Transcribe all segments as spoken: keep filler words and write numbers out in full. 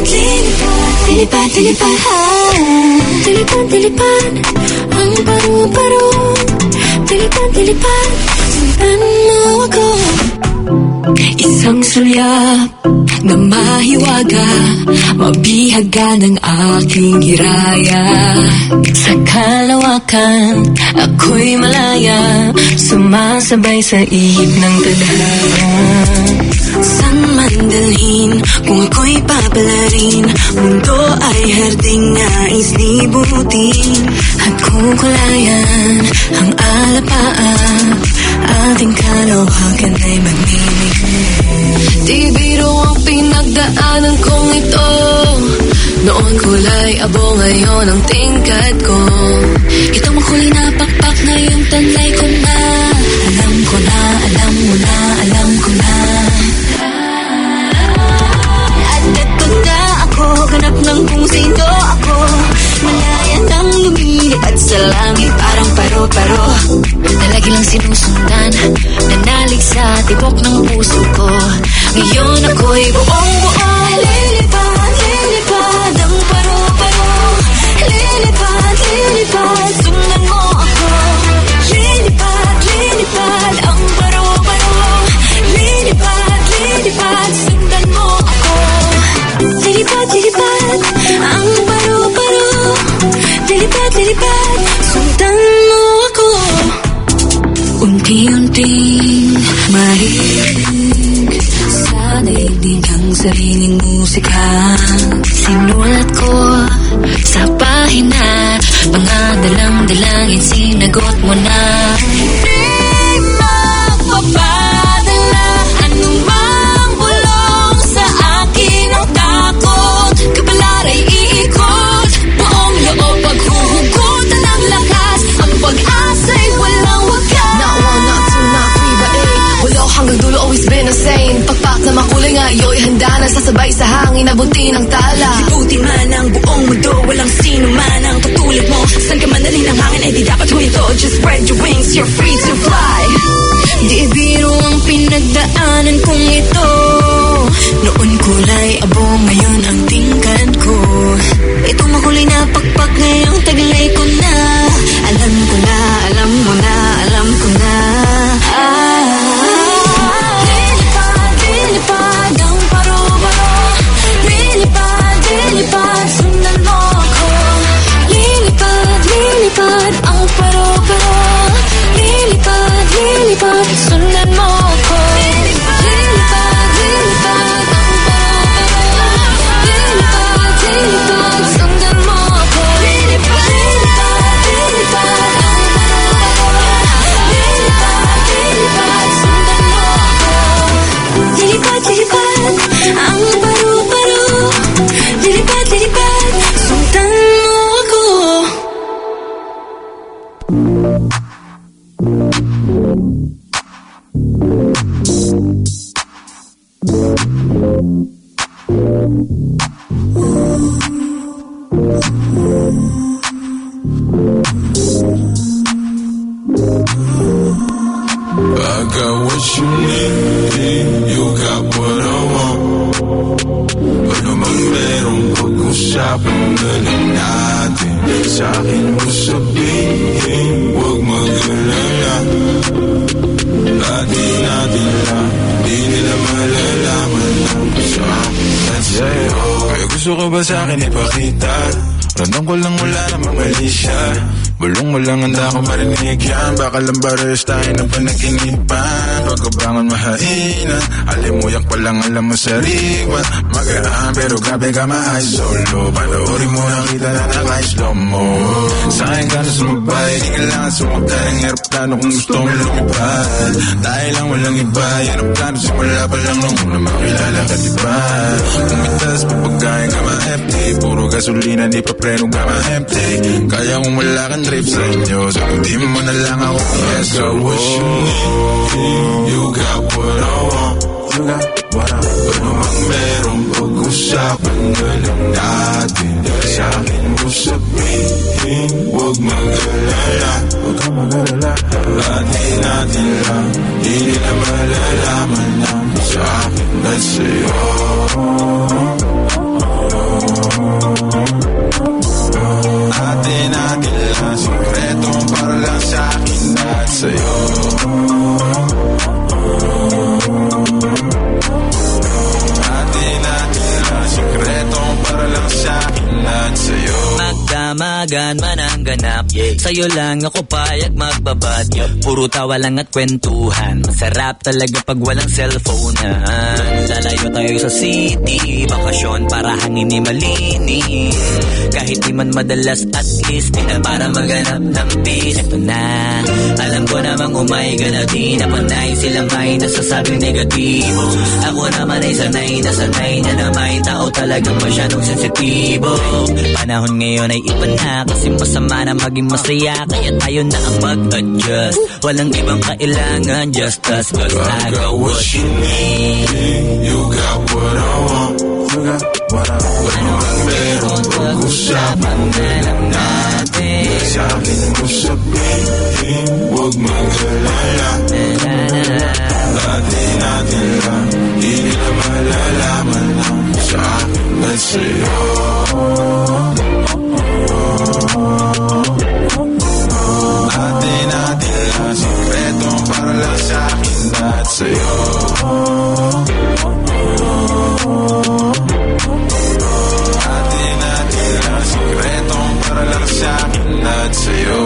Lilipad, lilipad, lilipad, lilipad, ang paru-paro. Lilipad, lilipad, sundan mo ako. Isang sulyap na mahiwaga, mabihaga ng aking hiraya. Sa kalawakan, ako'y malaya, sumasabay sa ihip ng tadhana. San man dalhin, kung ako'y papalarin, mundo ay harding nais libutin. At kukulayan ang alapaan, ating kalawakan ay magninig. Di biro ang pinagdaanan kong ito, noon kulay abo, ngayon ang tingkad ko. Itong makulay na pakpak, ngayong tanlay ko na. Alam ko na, alam mo na, alam ko na. At eto na ako, ganap ng kung sino ako. Malaya nang lumilipad sa langit, parang paro-paro. Talagi lang sinusundan, nanalig sa tibok ng puso ko. Ngayon ako'y buong-buo. Lilipad, lilipad, ang paro-paro. Lilipad, lilipad, sundan mo ako. Lilipad, lilipad, ang paro-paro. Lilipad, lilipad, sundan mo ako. Lilipad, lilipad, ang paro-paro. Lilipad, lilipad, sundan mo ako. Unti-unting marinig sa daigdig ang sariling musika. Sinulat ko sa pahina, mga dalang-dalangin sinagot mo na. Hindi magpapadala anumang bulong sa akin ang takot. Kapalara'y iikot, buong loob paghuhugutan ng lakas. Ang pag-asa'y walang wakas. Not one, not two, not three, but eight. Walo hanggang dulo, always been the same. Pagpak na makulay nga, iyo'y handa na sasabay sa hangin, abutin ang tala. Libutin man ang buong mundo, walang sino man ang katulad mo. Saan ka man naling ng hangin ay di dapat huminto. Just spread your wings, you're free to fly. Di biro ang pinagdaanan kong ito, noon kulay abo, ngayon ang tingkad ko. Itong makulay na pakpak, ngayong taglay ko na. Alam ko na, alam mo na, alam ko na. Ah, lilipad, lilipad, ang paro-paro. Lilipad, lilipad, sundan mo ako. Lilipad, lilipad, ang paro-paro. Lilipad, lilipad, sundan mo ako. Lilipad, lilipad, ang paro-paro. Lilipad, lilipad, sundan mo ako. Lilipad, lilipad, lilipad, ang paro-paro. Lilipad, lilipad, sundan mo ako. Lilipad, lilipad, ang paro-paro. Lilipad, lilipad, sundan mo ako. I got what you need, you got what I want. Ano mang merong pag-usapan na lang natin, sa'kin mo sabihin, huwag mag-alala. Dati natin lang, di nila malalaman lang sa'kin sa'yo. Kaya gusto ko ba sa'kin ipakita? Randang ko lang wala namang mali siya. Bulong mo lang handa ko marinig yan. Baka lang bares tayo ng panaginipan. Pagkabangon mahainan, alimuyak pa lang alam mo sariwa. Magaan pero grabe ka ma-high solo. Panoorin mo nakita na naka-slow mo. Sa'kin ka na sumabay, di kailangan sumakay ng aeroplano kung gusto mo lumipad. Tayo lang walang iba, yan ang plano simula pa lang nung una makilala ka diba. Umitas pa pagkain ka ma-F T, puro gasolina di pa preno ka ma-empty. Kaya kung wala kang trip sa inyo, sagutin mo na lang ako. Yes, I wish you need, you got what I want. You got what I want. Ano mang merong pag-usapan na lang natin, sa'kin mo sabihin, huwag mag-alala. Huwag kang mag-alala. Dati natin lang, di nila malalaman lang sa'kin at sa'yo. lahat sa'yo. Magdamagan man ang ganap, yeah. Sa'yo lang ako payag magbabad, yeah. Puro tawa lang at kwentuhan. Masarap talaga pag walang cellphonean. Lalayo tayo sa city, bakasyon para hangin ni malinis. Kahit di man madalas, at least di na para maganap ng peace. Ito na, alam ko namang umay ka na di na panay. Sila may nasasabing negatibo. Ako naman ay sanay na sanay na na may tao talagang masyadong sensitibo. Panahon ngayon ay iba na, kasi masama na maging masaya. Kaya tayo na ang mag-adjust. Walang ibang kailangan, just us. Cause I got what you need. You got what I want. You got what I want. Ano ang meron, pag-usapan na lang natin. Sa akin mo sabihin, huwag mag-alala. Dati natin lang, di nila malalaman lang. Sa akin at sa'yo. Dati natin lang, sikretong para lang sa akin at sa'yo. Dati natin lang, sikretong para lang sa akin at sa'yo.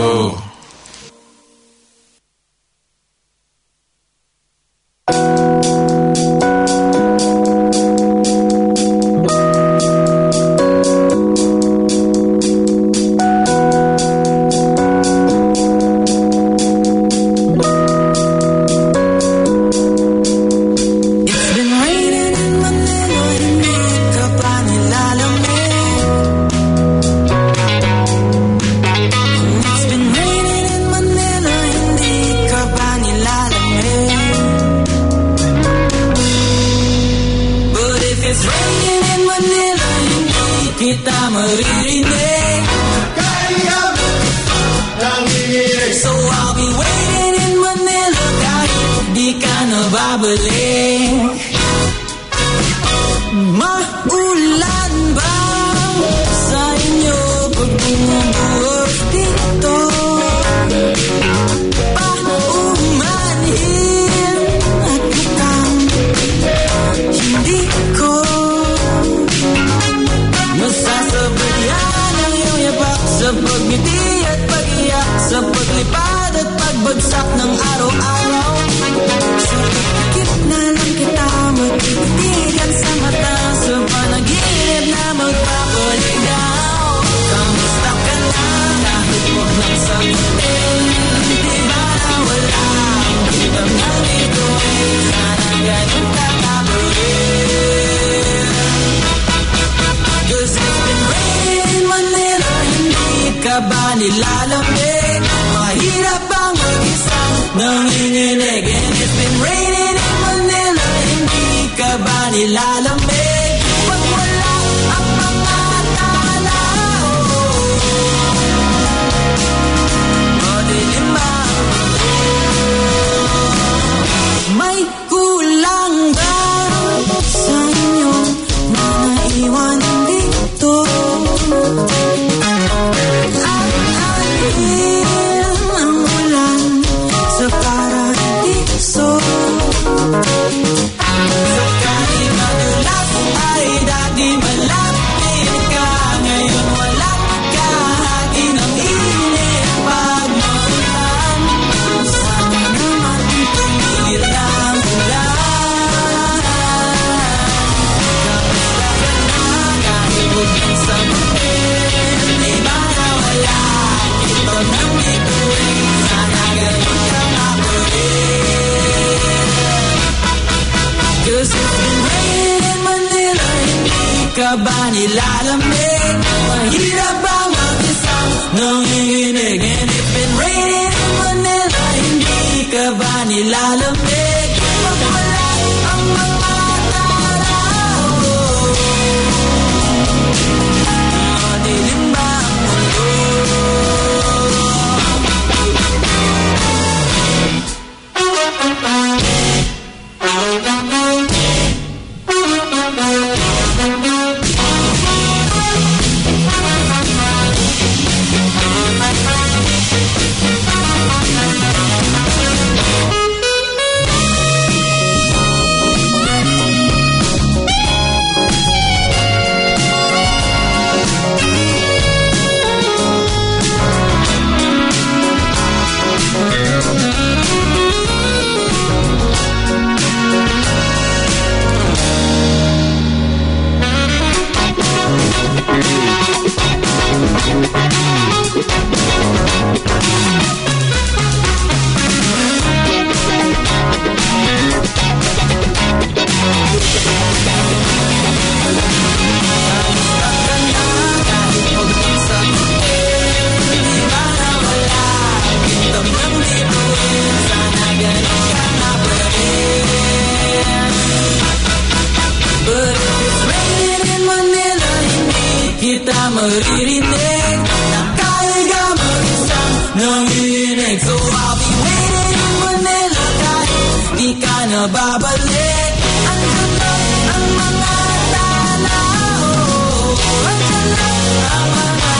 kita maririnig na kaya ka mag-isang nanginig. So I'll be waiting in Manila kahit di ka na babalik. Andun lang ang mga tanaw, andun lang ang mga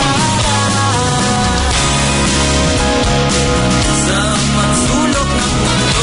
tanaw sa magsulok ng mundo.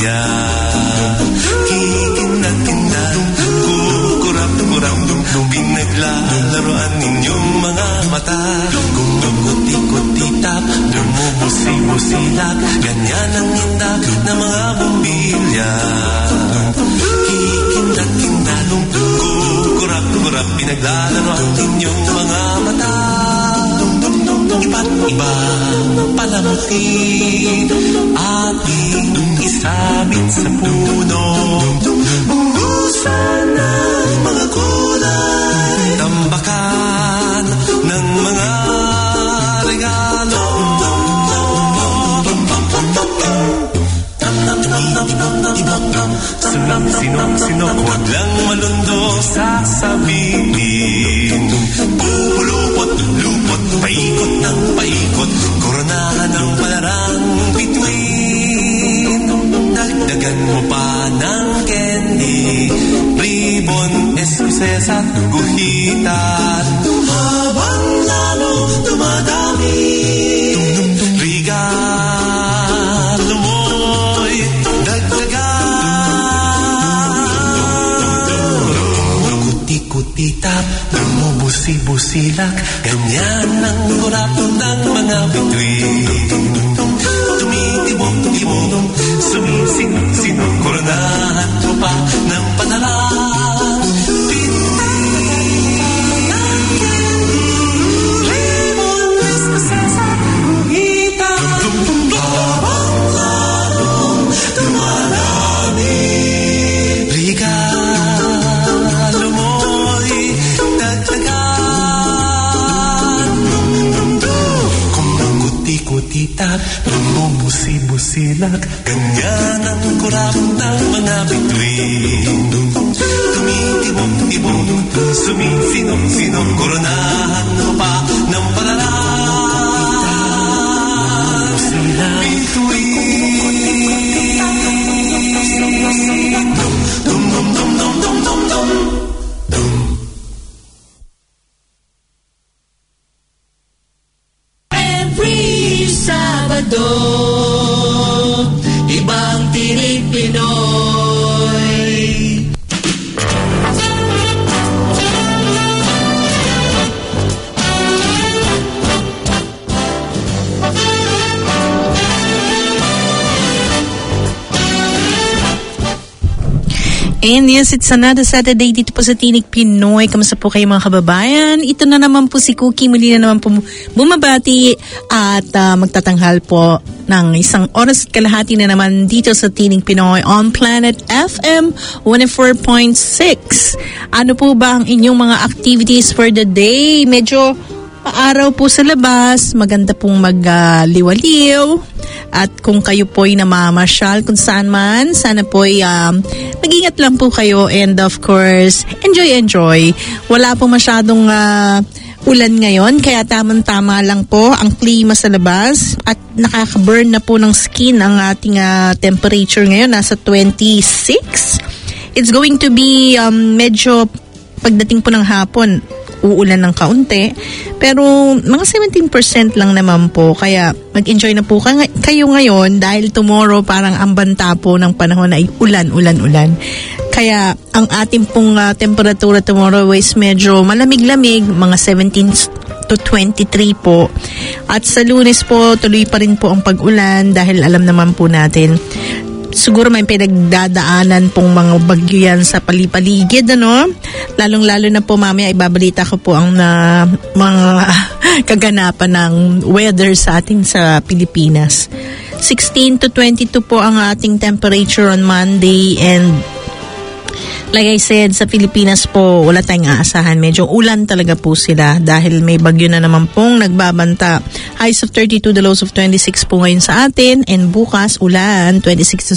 bumbilya. Kikinda-kinda, kukurap-kurap, pinaglalaroan ninyong mga mata. Kung nagkuti-kutitap, lumubusi-busilak, ganyan ang hindak na mga bumbilya. Kikinda-kinda, kukurap-kurap, pinaglalaroan ninyong mga mata. Iba't ibang palamutin ating isabit sa puno. Buhusan ng mga kulay, tambakan ng mga regalo. Sinok-sinok, huwag lang malundo sasabihin. Pupulupot, lupot, paikot ng paikot, koronahan ng palarang bituin. Dagdagan mo pa ng candy, ribbon, esuses at guhitan. Habang lalo dumadami, regalo mo'y dagdagan. Kuti-kutitap, lumubusi-busilak, ganyan ang kurap ng mga bituin. Tumitibok-tibok, sumisinok-sinok, koronahan mo pa ng panalang bituin. Lemon, espresasa, guhitan, habang lalong dumadami, regalo mo'y dagdagan. Kung kuti-kutitap, lumubusi-busilak, ganyan ang kurap ng mga bituin. Tumitibok-tibok, sumisinok-sinok, koronahan mo pa ng palalang bituin. Dum-dum-dum-dum-dum-dum-dum. Every Sabado, ibang tinig Pinoy. And yes, it's another Saturday dito po sa Tinig Pinoy. Kamusta po kayo mga kababayan? Ito na naman po si Cookie. Muli na naman po bumabati at uh, magtatanghal po ng isang oras at kalahati na naman dito sa Tinig Pinoy on Planet F M one oh four point six. Ano po ba ang inyong mga activities for the day? Medyo araw po sa labas, maganda pong magliwaliw. Uh, At kung kayo po'y namamasyal kung saan man, sana po'y um, mag-ingat lang po kayo and of course, enjoy, enjoy. Wala po masyadong uh, ulan ngayon, kaya tamang-tama lang po ang klima sa labas at nakaka-burn na po ng skin ang ating uh, temperature ngayon, nasa twenty-six. It's going to be um, medyo pagdating po ng hapon, uulan ng kaunti. Pero mga seventeen percent lang naman po. Kaya mag-enjoy na po kayo ngayon dahil tomorrow parang ang banta po ng panahon ay ulan, ulan, ulan. Kaya ang ating pong uh, temperatura tomorrow is medyo malamig-lamig, mga seventeen to twenty-three po. At sa Lunes po, tuloy pa rin po ang pag-ulan dahil alam naman po natin siguro may pinagdadaanan pong mga bagyo yan sa palipaligid, ano? Lalong-lalo na po mamaya ibabalita ko po ang uh, mga kaganapan ng weather sa ating sa Pilipinas. sixteen to twenty-two po ang ating temperature on Monday and like I said, sa Pilipinas po, wala tayong aasahan. Medyo ulan talaga po sila dahil may bagyo na naman pong nagbabanta. Highs of thirty-two, the lows of twenty-six po ngayon sa atin. And bukas, ulan, twenty-six to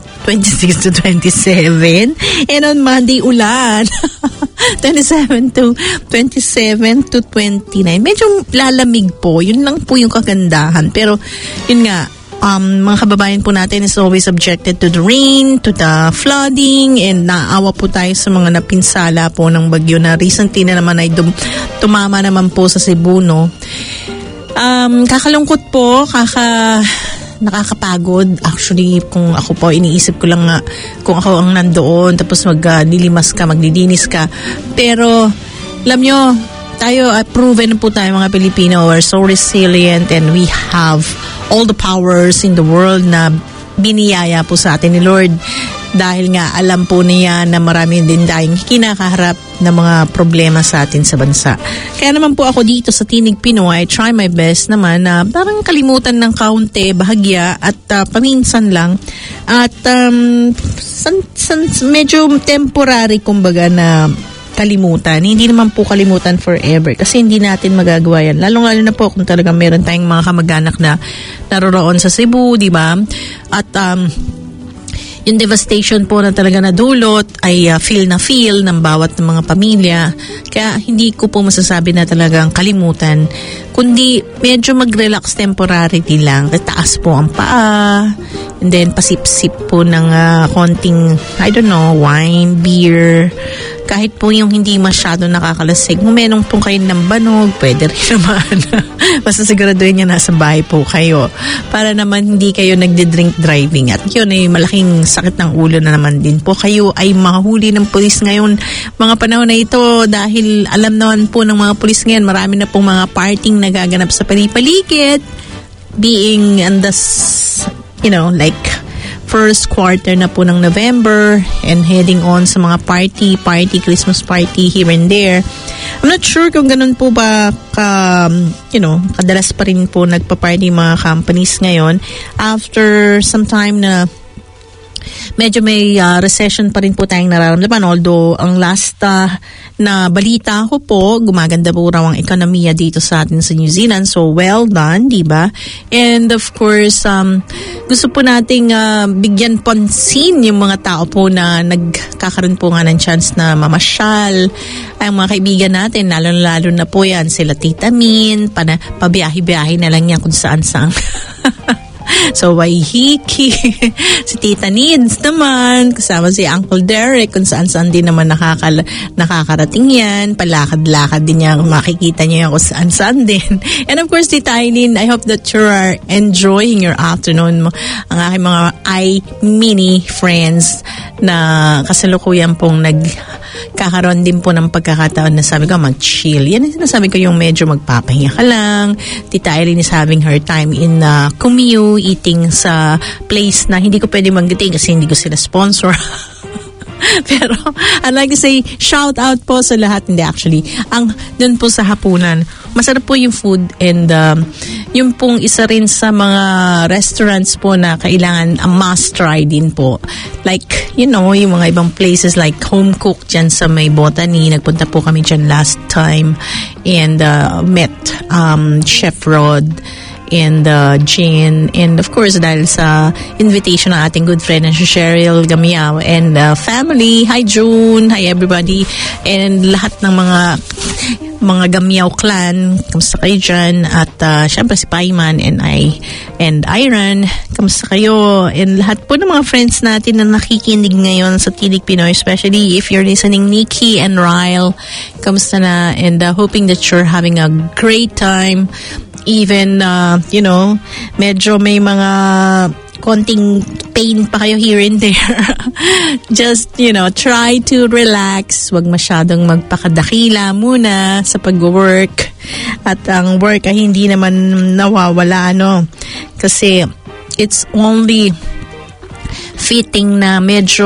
twenty-seven. And on Monday, ulan. twenty-seven to twenty-seven to twenty-nine. Medyo lalamig po. Yun lang po yung kagandahan. Pero, yun nga, Um, mga kababayan po natin is always subjected to the rain, to the flooding, and naawa po tayo sa mga napinsala po ng bagyo na recently na naman ay dum- tumama naman po sa Cebu, no? Um, kakalungkot po, kaka nakakapagod. Actually, kung ako po, iniisip ko lang nga kung ako ang nandoon, tapos maglilimas ka, maglilinis ka. Pero, alam nyo, tayo, uh, proven po tayo mga Pilipino, we're so resilient and we have all the powers in the world na biniyaya po sa atin ni Lord. Dahil nga alam po niya na marami din tayong kinakaharap na mga problema sa atin sa bansa. Kaya naman po ako dito sa Tinig Pinoy, I try my best naman na parang kalimutan ng kaunti, bahagya at uh, paminsan lang. At um, san, san, medyo temporary kumbaga na kalimutan. Hindi naman po kalimutan forever kasi hindi natin magagawa yan. Lalong-lalo na po kung talagang meron tayong mga kamag-anak na naroroon sa Cebu, di ba? At um, yung devastation po na talaga nadulot ay uh, feel na feel ng bawat ng mga pamilya. Kaya hindi ko po masasabi na talagang kalimutan, kundi medyo mag-relax temporarily lang. Tataas po ang paa, and then pasip-sip po ng uh, konting, I don't know, wine, beer. Kahit po yung hindi masyado nakakalasig, umenong po kayo ng banog, pwede rin naman. Basta siguraduhin nyo nasa bahay po kayo para naman hindi kayo nagdi-drink driving. At yun ay malaking sakit ng ulo na naman din po. Kayo ay mahuli ng pulis ngayon mga panahon na ito dahil alam naman po ng mga pulis ngayon, marami na pong mga partying nagaganap sa palipaligid, being in the, you know, like first quarter na po ng November and heading on sa mga party, party, Christmas party here and there. I'm not sure kung ganun po ba ka, you know, kadalas pa rin po nagpa-party mga companies ngayon after some time na medyo may uh, recession pa rin po tayong nararamdaman. Although, ang last uh, na balita ko po, gumaganda po raw ang ekonomiya dito sa atin sa New Zealand. So, well done, di ba? And of course, um, gusto po nating uh, bigyan pansin yung mga tao po na nagkakaroon po nga ng chance na mamasyal. Ay, mga kaibigan natin, lalo-lalo na po yan, sila Tita Min, pana, pabiyahe-biyahe na lang yan kung saan-saan. So, Waihiki, si Tita Nids naman, kasama si Uncle Derek, kung saan-saan din naman nakakal- nakakarating yan. Palakad-lakad din niya, makikita niya yan kung saan-saan din. And of course, Tita Aileen, I hope that you are enjoying your afternoon mo. Ang aking mga i-mini friends na kasalukuyan pong nagkakaroon din po ng pagkakataon na sabi ko, mag-chill. Yan ang sinasabi ko, yung medyo magpapahinga ka lang. Tita Aileen is having her time in uh, Commute, eating sa place na hindi ko pwede mag-eating kasi hindi ko sila sponsor. Pero I'd like to say shout out po sa lahat. Hindi, actually, ang dun po sa hapunan, masarap po yung food and um, yung pong isa rin sa mga restaurants po na kailangan a must try din po. Like, you know, yung mga ibang places like Home Cook dyan sa may Botany. Nagpunta po kami dyan last time and uh, met um, Chef Rod and uh, Jane, and of course dahil sa invitation ng ating good friend na si Cheryl Gamiao and uh, family. Hi June, hi everybody, and lahat ng mga mga Gamiao clan, kamusta kayo dyan? At uh, syempre si Paiman and I and Iron, kamusta kayo? And lahat po ng mga friends natin na nakikinig ngayon sa Tinig Pinoy, especially if you're listening, Nikki and Ryle, kamusta na? And uh, hoping that you're having a great time. Even, uh, you know, medyo may mga konting pain pa kayo here and there. Just, you know, try to relax. Huwag masyadong magpakadakila muna sa pag-work. At ang work ay hindi naman nawawala, ano. Kasi it's only fitting na medyo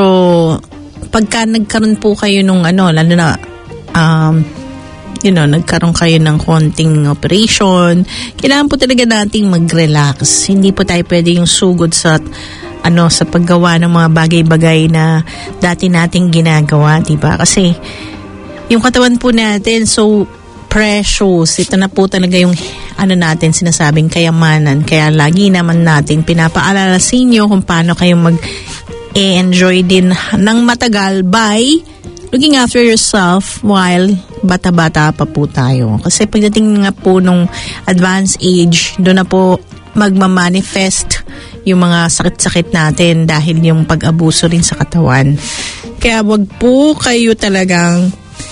pagka nagkaroon po kayo nung ano, lalo na, um, you know, nagkaroon kayo ng konting operation, kailangan po talaga nating mag-relax. Hindi po tayo pwede yung sugod sa ano sa paggawa ng mga bagay-bagay na dati nating ginagawa, diba? Kasi yung katawan po natin so precious. Ito na po talaga yung ano natin sinasabing kayamanan. Kaya lagi naman natin pinapaalala sa inyo kung paano kayo mag-enjoy din ng matagal by looking after yourself while bata-bata pa po tayo. Kasi pagdating nga po nung advanced age, doon na po magmamanifest yung mga sakit-sakit natin dahil yung pag-abuso rin sa katawan. Kaya wag po kayo talagang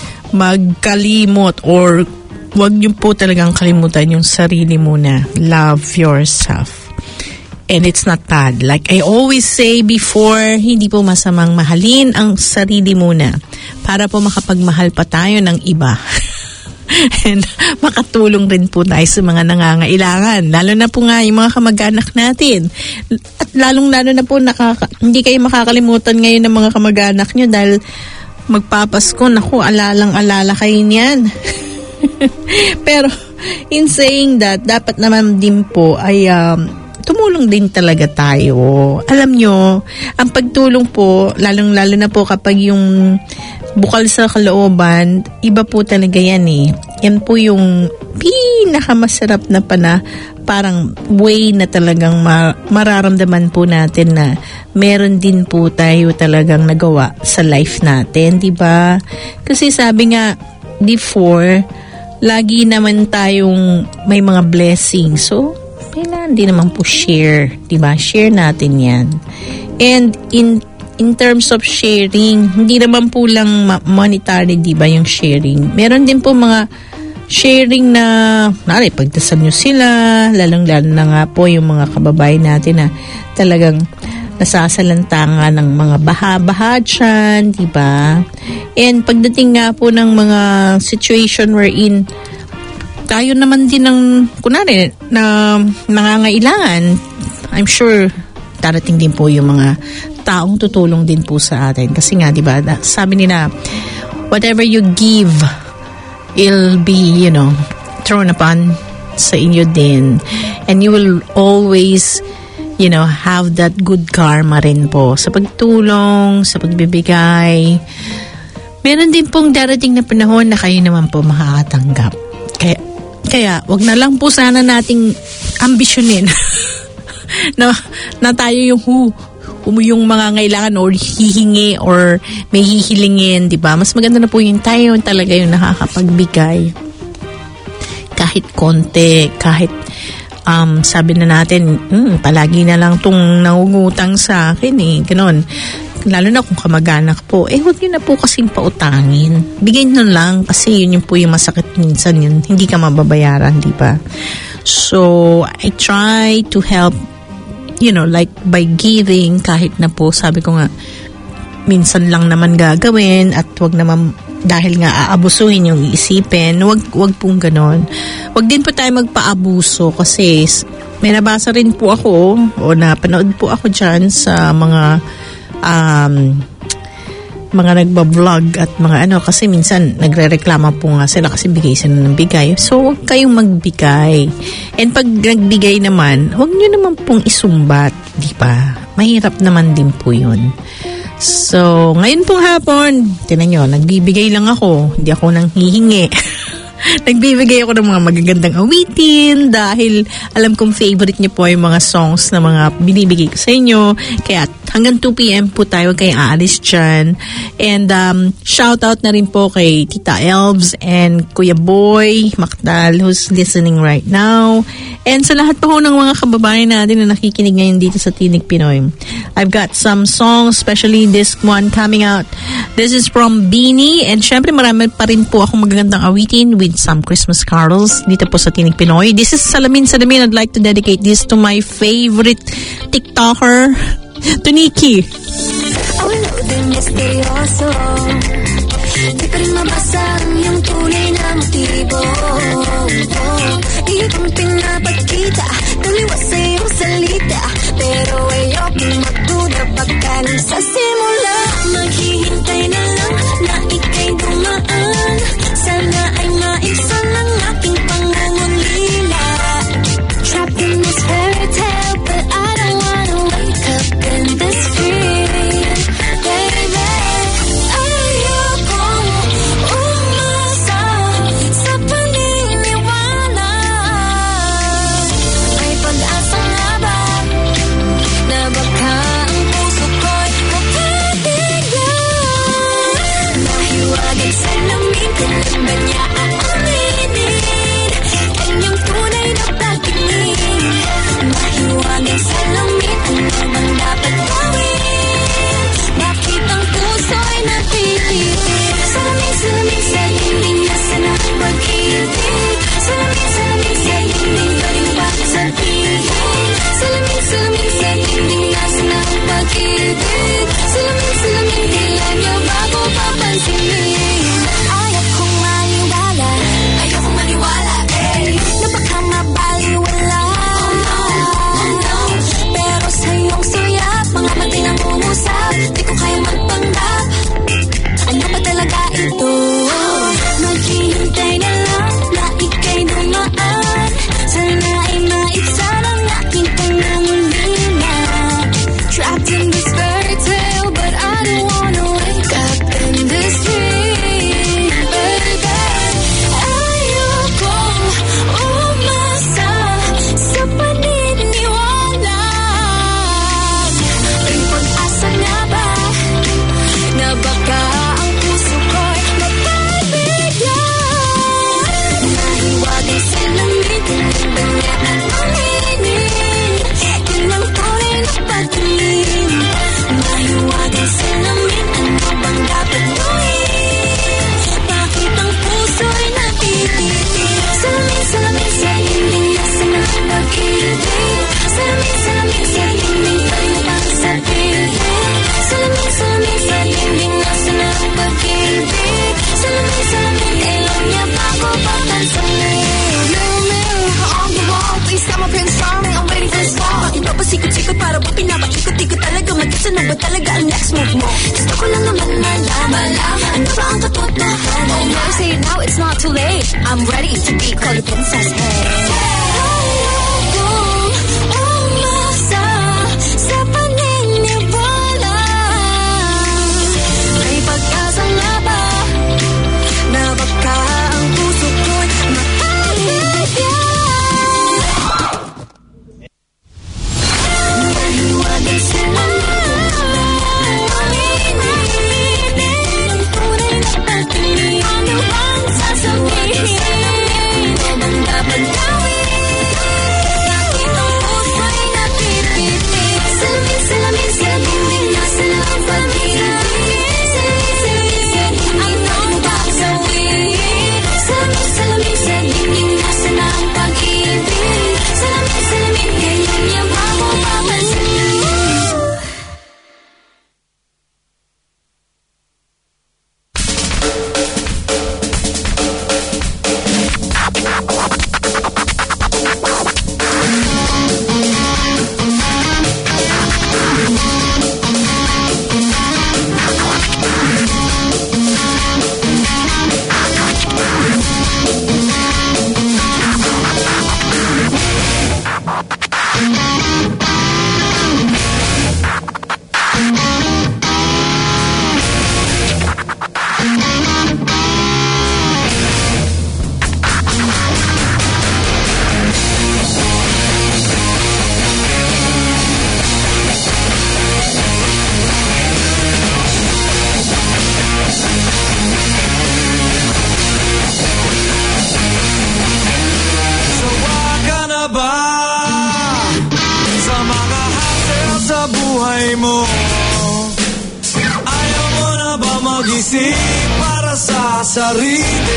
magkalimot or wag niyo po talagang kalimutan yung sarili muna. Love yourself. And it's not bad. Like I always say before, hindi po masamang mahalin ang sarili muna para po makapagmahal pa tayo ng iba. And makatulong rin po tayo sa mga nangangailangan. Lalo na po nga yung mga kamag-anak natin. At lalong-lalo na po nakaka- hindi kayo makakalimutan ngayon ng mga kamag-anak nyo dahil magpapasko. Naku, alalang-alala kayo niyan. Pero in saying that, dapat naman din po ay um, tumulong din talaga tayo. Alam nyo, ang pagtulong po, lalong-lalo na po kapag yung bukal sa kalooban, iba po talaga yan eh. Yan po yung pinakamasarap na pana, parang way na talagang ma- mararamdaman po natin na meron din po tayo talagang nagawa sa life natin, di ba? Kasi sabi nga, before, lagi naman tayong may mga blessings. So, kailangan din naman po share, di ba? Share natin yan. And in in terms of sharing, hindi naman po lang monetary, di ba, yung sharing. Meron din po mga sharing na, nari, pagdasal nyo sila, lalong-lalo na nga po yung mga kababayan natin na talagang nasasalanta ng mga baha-baha dyan, di ba? And pagdating nga po ng mga situation wherein tayo naman din ng, kunwari, na nangangailangan, I'm sure darating din po yung mga taong tutulong din po sa atin. Kasi nga, di ba, sabi nila, whatever you give, it'll be, you know, thrown upon sa inyo din. And you will always, you know, have that good karma rin po sa pagtulong, sa pagbibigay. Meron din pong darating na panahon na kayo naman po makakatanggap. Kaya, kaya wag na lang po sana nating ambisyonin na, na tayo yung hu, yung mga ngailangan or hihingi or may hihilingin, di ba? Mas maganda na po yung tayo talaga yung nakakapagbigay. Kahit konti, kahit um, sabi na natin, hmm, palagi na lang tong nangungutang sa akin eh, ganon. Lalo na kung kamag-anak po, eh huwag yun na po kasing pautangin. Bigay nyo lang kasi yun yung po yung masakit minsan yun. Hindi ka mababayaran, di ba? So, I try to help, you know, like by giving, kahit na po, sabi ko nga, minsan lang naman gagawin at wag naman dahil nga aabusuhin yung iisipin, wag, wag pong ganon. Wag din po tayo magpaabuso kasi may nabasa rin po ako o napanood po ako dyan sa mga um, mga nagbablog at mga ano, kasi minsan nagre-reklama po nga sila kasi bigay sila ng bigay. So, huwag kayong magbigay. And pag nagbigay naman, huwag nyo naman pong isumbat, di ba? Mahirap naman din po yun. So, ngayon pong hapon, tinan nyo, nagbibigay lang ako. Hindi ako nang hihingi. Nagbibigay ako ng mga magagandang awitin dahil alam kong favorite niyo po yung mga songs na mga binibigay ko sa inyo. Kaya hanggang two p.m. po tayo, kay aalis dyan. And um, shout out na rin po kay Tita Elves and Kuya Boy Macdal who's listening right now. And sa lahat po ng mga kababayan natin na nakikinig ngayon dito sa Tinig Pinoy. I've got some songs, especially this one coming out. This is from Beanie. And syempre marami pa rin po akong magagandang awitin with some Christmas carols dito po sa Tinig Pinoy. This is Salamin Salamin. I'd like to dedicate this to my favorite TikToker, to Nikki. Ang din misteryoso, di pa rin mabasa ang iyong tunay na motibo. Iyo kong pinapagkita, taliwas sa iyong salita, pero ayokong magduda pagka nang sa simula. Maghihintay na lang na ika'y dumaan, sana ay maisan ang aking pangungulila. Trapped in this fairy tale, but I don't wanna wake up in this fear, baby. Ayokong umasa sa paniniwala. May pag-asa nga ba na baka Ano ba talaga ang next move mo? Gusto ko lang naman malaman ano ba ang katotohanan? Oh, never say it now, it's not too late. I'm ready to be called a princess. Hey, ayokong umasa sa paniniwala. May pag-asa nga ba na baka ang puso ko'y makaligaya? Nahiwagan sila ano bang sasabihin? Ano bang dapat gawin? Bakit ang puso'y napipitin? Salamin, salamin sa dingding na sila ang pag-ibig. Salamin, salamin sa dingding na magsawin. Salamin, salamin sa dingding na sila ang pag-ibig. Salamin, salamin, ganyan niya ba mo papansin? Para sa sarili,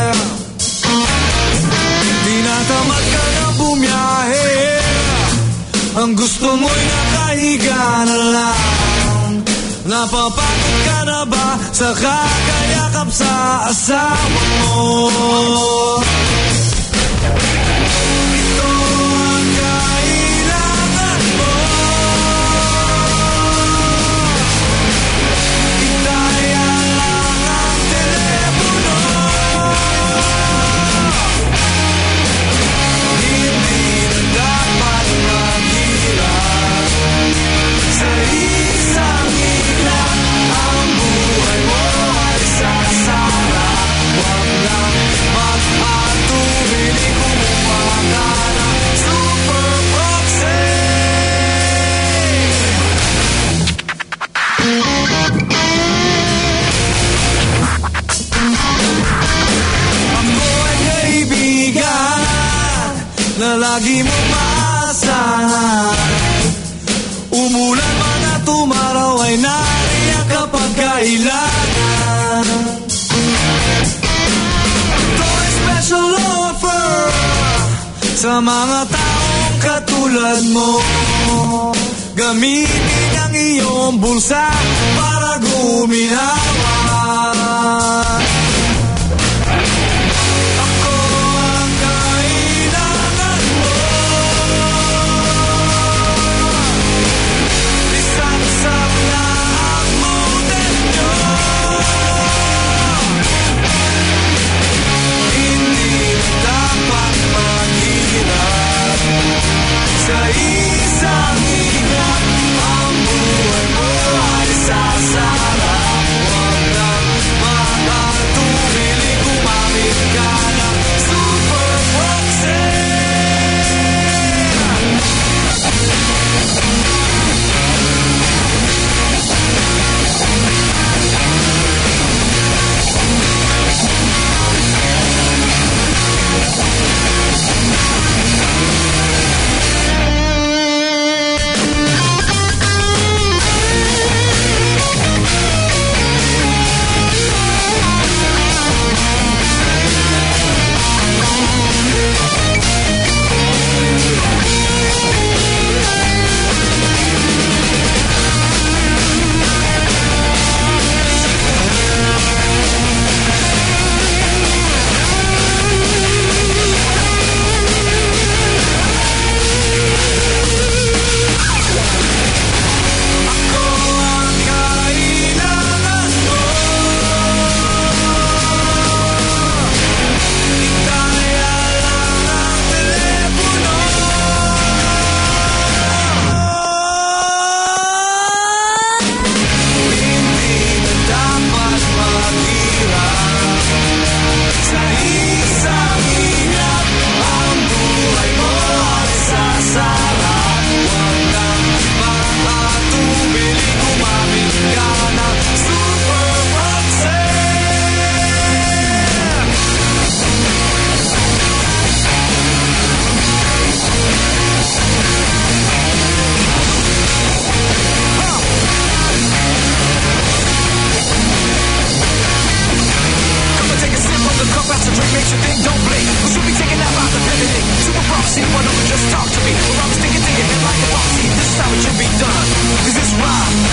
di na tamad ka na bumiyahe. Ang gusto mo'y nakahiga na lang. Napapagod ka na ba sa kakayakap sa asawa mo? Ito ang kailangan mo. Itaya lang ang telepono. Hindi na dapat maghirap sa isang iglap. Ang buhay mo ay sasarap. Huwag lang mag-atubili kung umaga na super proxy. Ako ay kaibigan na lagi mo maasahan. Umulan man at umaraw ay nariyan kapag kailangan. Ito ay special offer sa mga taong katulad mo. Gamitin ang iyong bulsa para guminawa. Ako ang kailangan mo. Isang-sang na ang model nyo. Hindi dapat maghirap sa isang iglap. Ang buhay mo ay sasarap. Huwag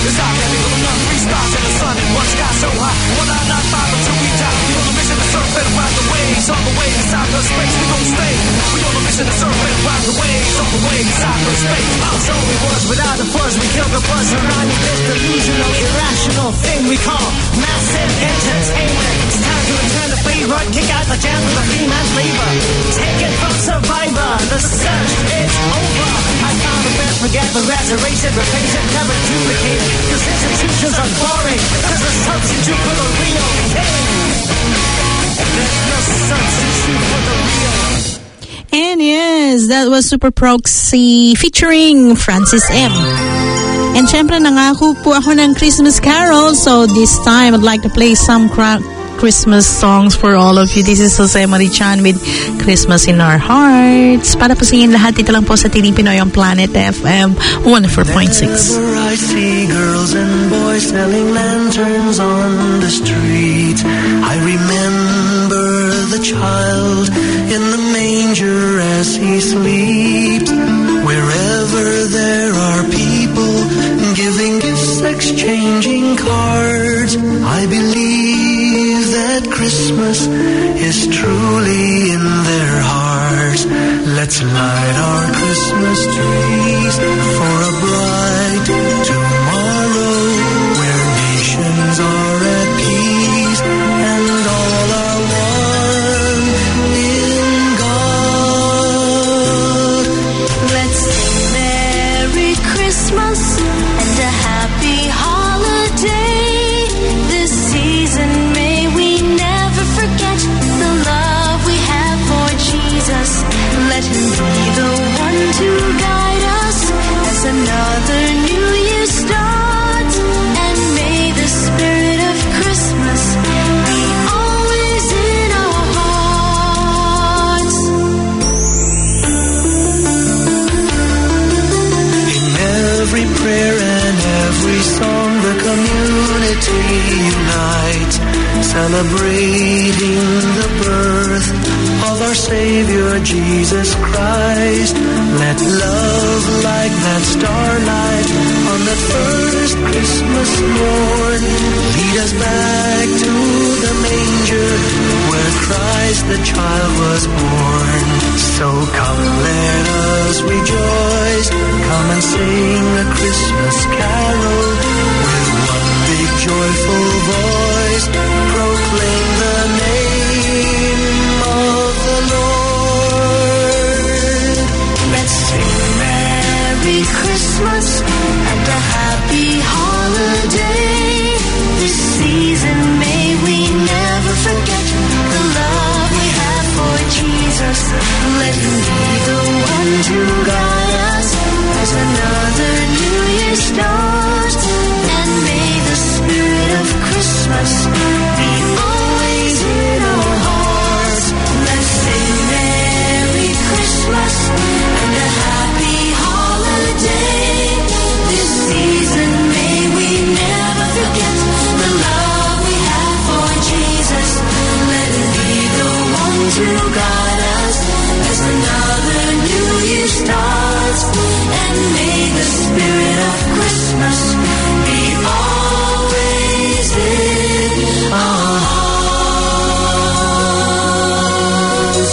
Cause I can't think of enough three stars in the sun and one sky so high. One out not five until we die. We on a mission to surf and ride the waves. On the way to cyberspace we gon' stay. We on a mission to surf and ride the waves. On the way to cyberspace. So it was without the fuzz. We killed the buzz around this delusional, irrational thing we call massive entertainment. It's time to return the favor, kick out the jam with the free man's labor. Take it from Survivor, the search is over. I found the best, forget the rest, erase it, replace it, never duplicate it. Cause institutions are boring, cause the substitute for the real king. There's no substitute for the real. And yes, that was Super Proxy featuring Francis M. And syempre nangako po ako ng Christmas Carol, so this time I'd like to play some cra- Christmas songs for all of you. This is Jose Marichan with Christmas in Our Hearts. Para po sa inyo lahat, ito lang po sa Tinig Pinoy on Planet F M one oh four point six. Whenever I see girls and boys selling lanterns on the street, I remember the child in the manger as he sleeps. Wherever there are people giving gifts, exchanging cards, I believe that Christmas is truly in their hearts. Let's light our Christmas trees for a bright tomorrow where nations are at peace and all are one in God. Let's sing Merry Christmas and a happy holiday. This season may we never forget the love we have for Jesus. Let him be the one to guide us as another new year starts. And may the spirit of Christmas be always in our hearts. In every prayer and every song the community unites, celebrating the birth of our Savior Jesus Christ. Let love like that starlight on that first Christmas morn lead us back to the manger where Christ the child was born. So come let us rejoice, come and sing a Christmas carol with one big joyful voice, proclaim the name of the Lord. Let's sing Merry Christmas and a happy holiday. This season may we never forget the love we have for Jesus. Let him be the one to guide us as another new year starts. And may the spirit of Christmas be always in our hearts. Let's sing Merry Christmas and a happy holiday. This season may we never forget the love we have for Jesus. Let him be the one to guide us as another new year starts. And may the spirit of Christmas be always in our hearts.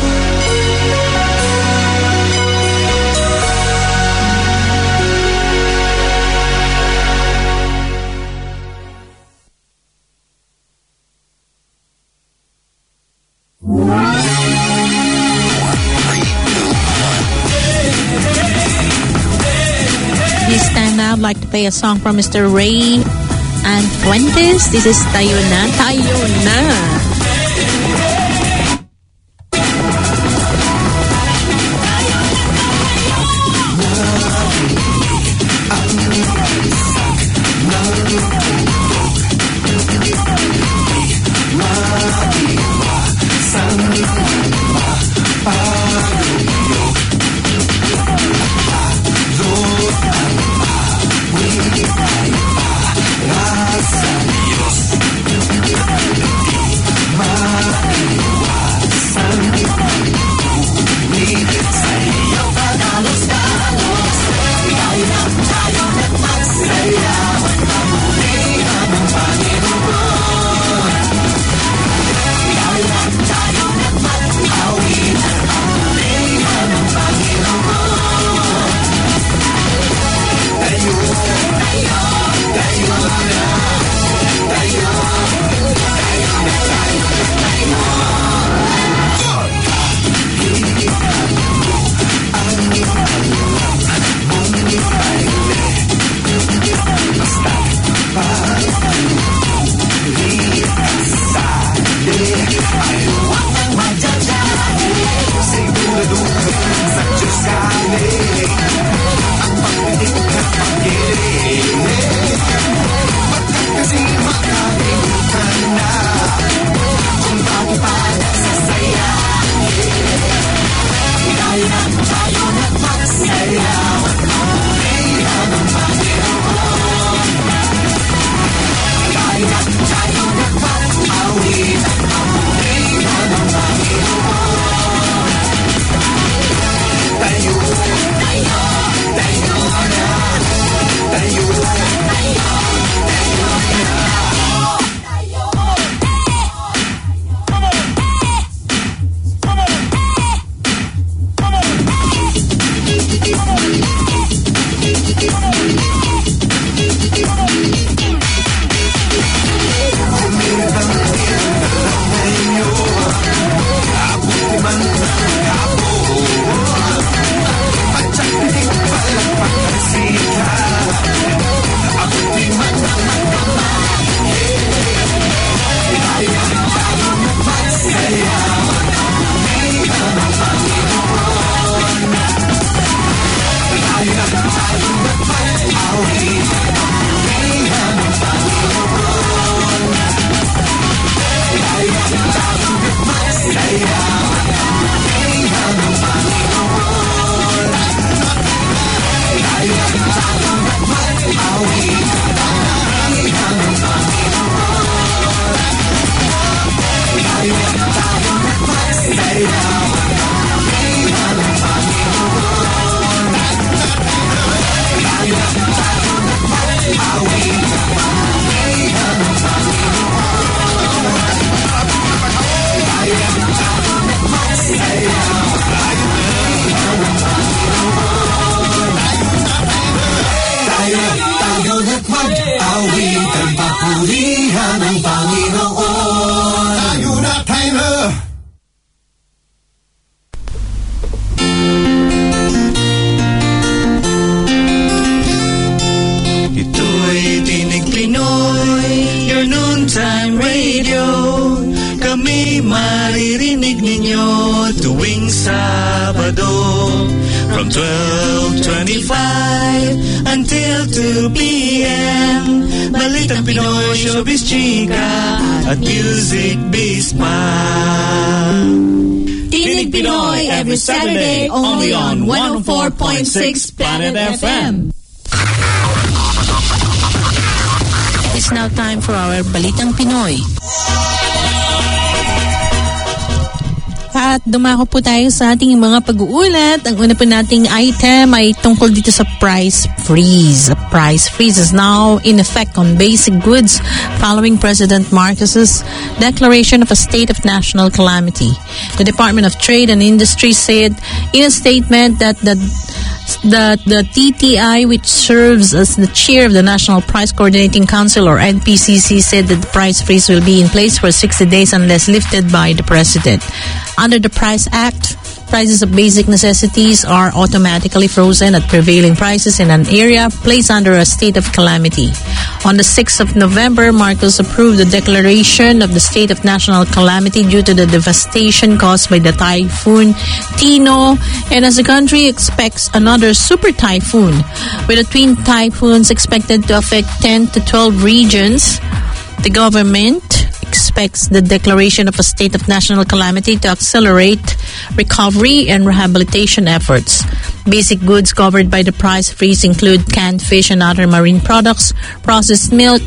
This time now, I'd like to play a song from Mister Ray and Fuentes. This is Tayo Na, Tayo Na. Radio, kami maririnig ninyo tuwing Sabado from twelve twenty-five until two p.m. Balitang Pinoy, showbiz, chika at music biz pa. Tinig Pinoy every Saturday only on one oh four point six Planet F M. It's now time for our Balitang Pinoy. At dumako po tayo sa ating mga pag-uulat. Ang una po nating item ay tungkol dito sa price freeze. A price freeze is now in effect on basic goods following President Marcos's declaration of a state of national calamity. The Department of Trade and Industry said in a statement that the that the T T I, which serves as the chair of the National Price Coordinating Council or N P C C, said that the price freeze will be in place for sixty days unless lifted by the President. Under the Price Act, prices of basic necessities are automatically frozen at prevailing prices in an area placed under a state of calamity. On the sixth of November, Marcos approved the declaration of the state of national calamity due to the devastation caused by the typhoon Tino, and as the country expects another super typhoon, with the twin typhoons expected to affect ten to twelve regions, the government expects the declaration of a state of national calamity to accelerate recovery and rehabilitation efforts. Basic goods covered by the price freeze include canned fish and other marine products, processed milk,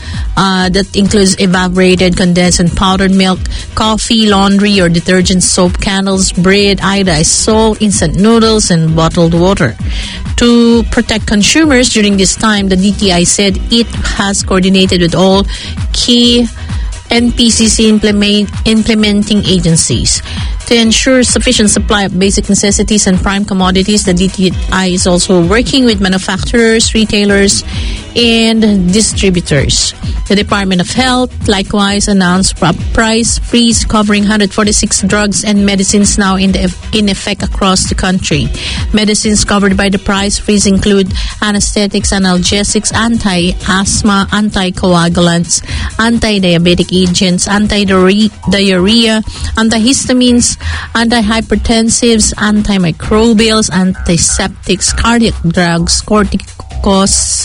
uh, that includes evaporated, condensed, and powdered milk, coffee, laundry or detergent, soap, candles, bread, iodized salt, instant noodles, and bottled water. To protect consumers during this time, the D T I said it has coordinated with all key N P C C implement, implementing agencies. To ensure sufficient supply of basic necessities and prime commodities, the D T I is also working with manufacturers, retailers, and distributors. The Department of Health likewise announced a price freeze covering one hundred forty-six drugs and medicines now in, the, in effect across the country. Medicines covered by the price freeze include anesthetics, analgesics, anti-asthma, anticoagulants, anti-diabetic agents, anti-diarrhea, antihistamines, antihypertensives, antimicrobials, antiseptics, cardiac drugs, corticos,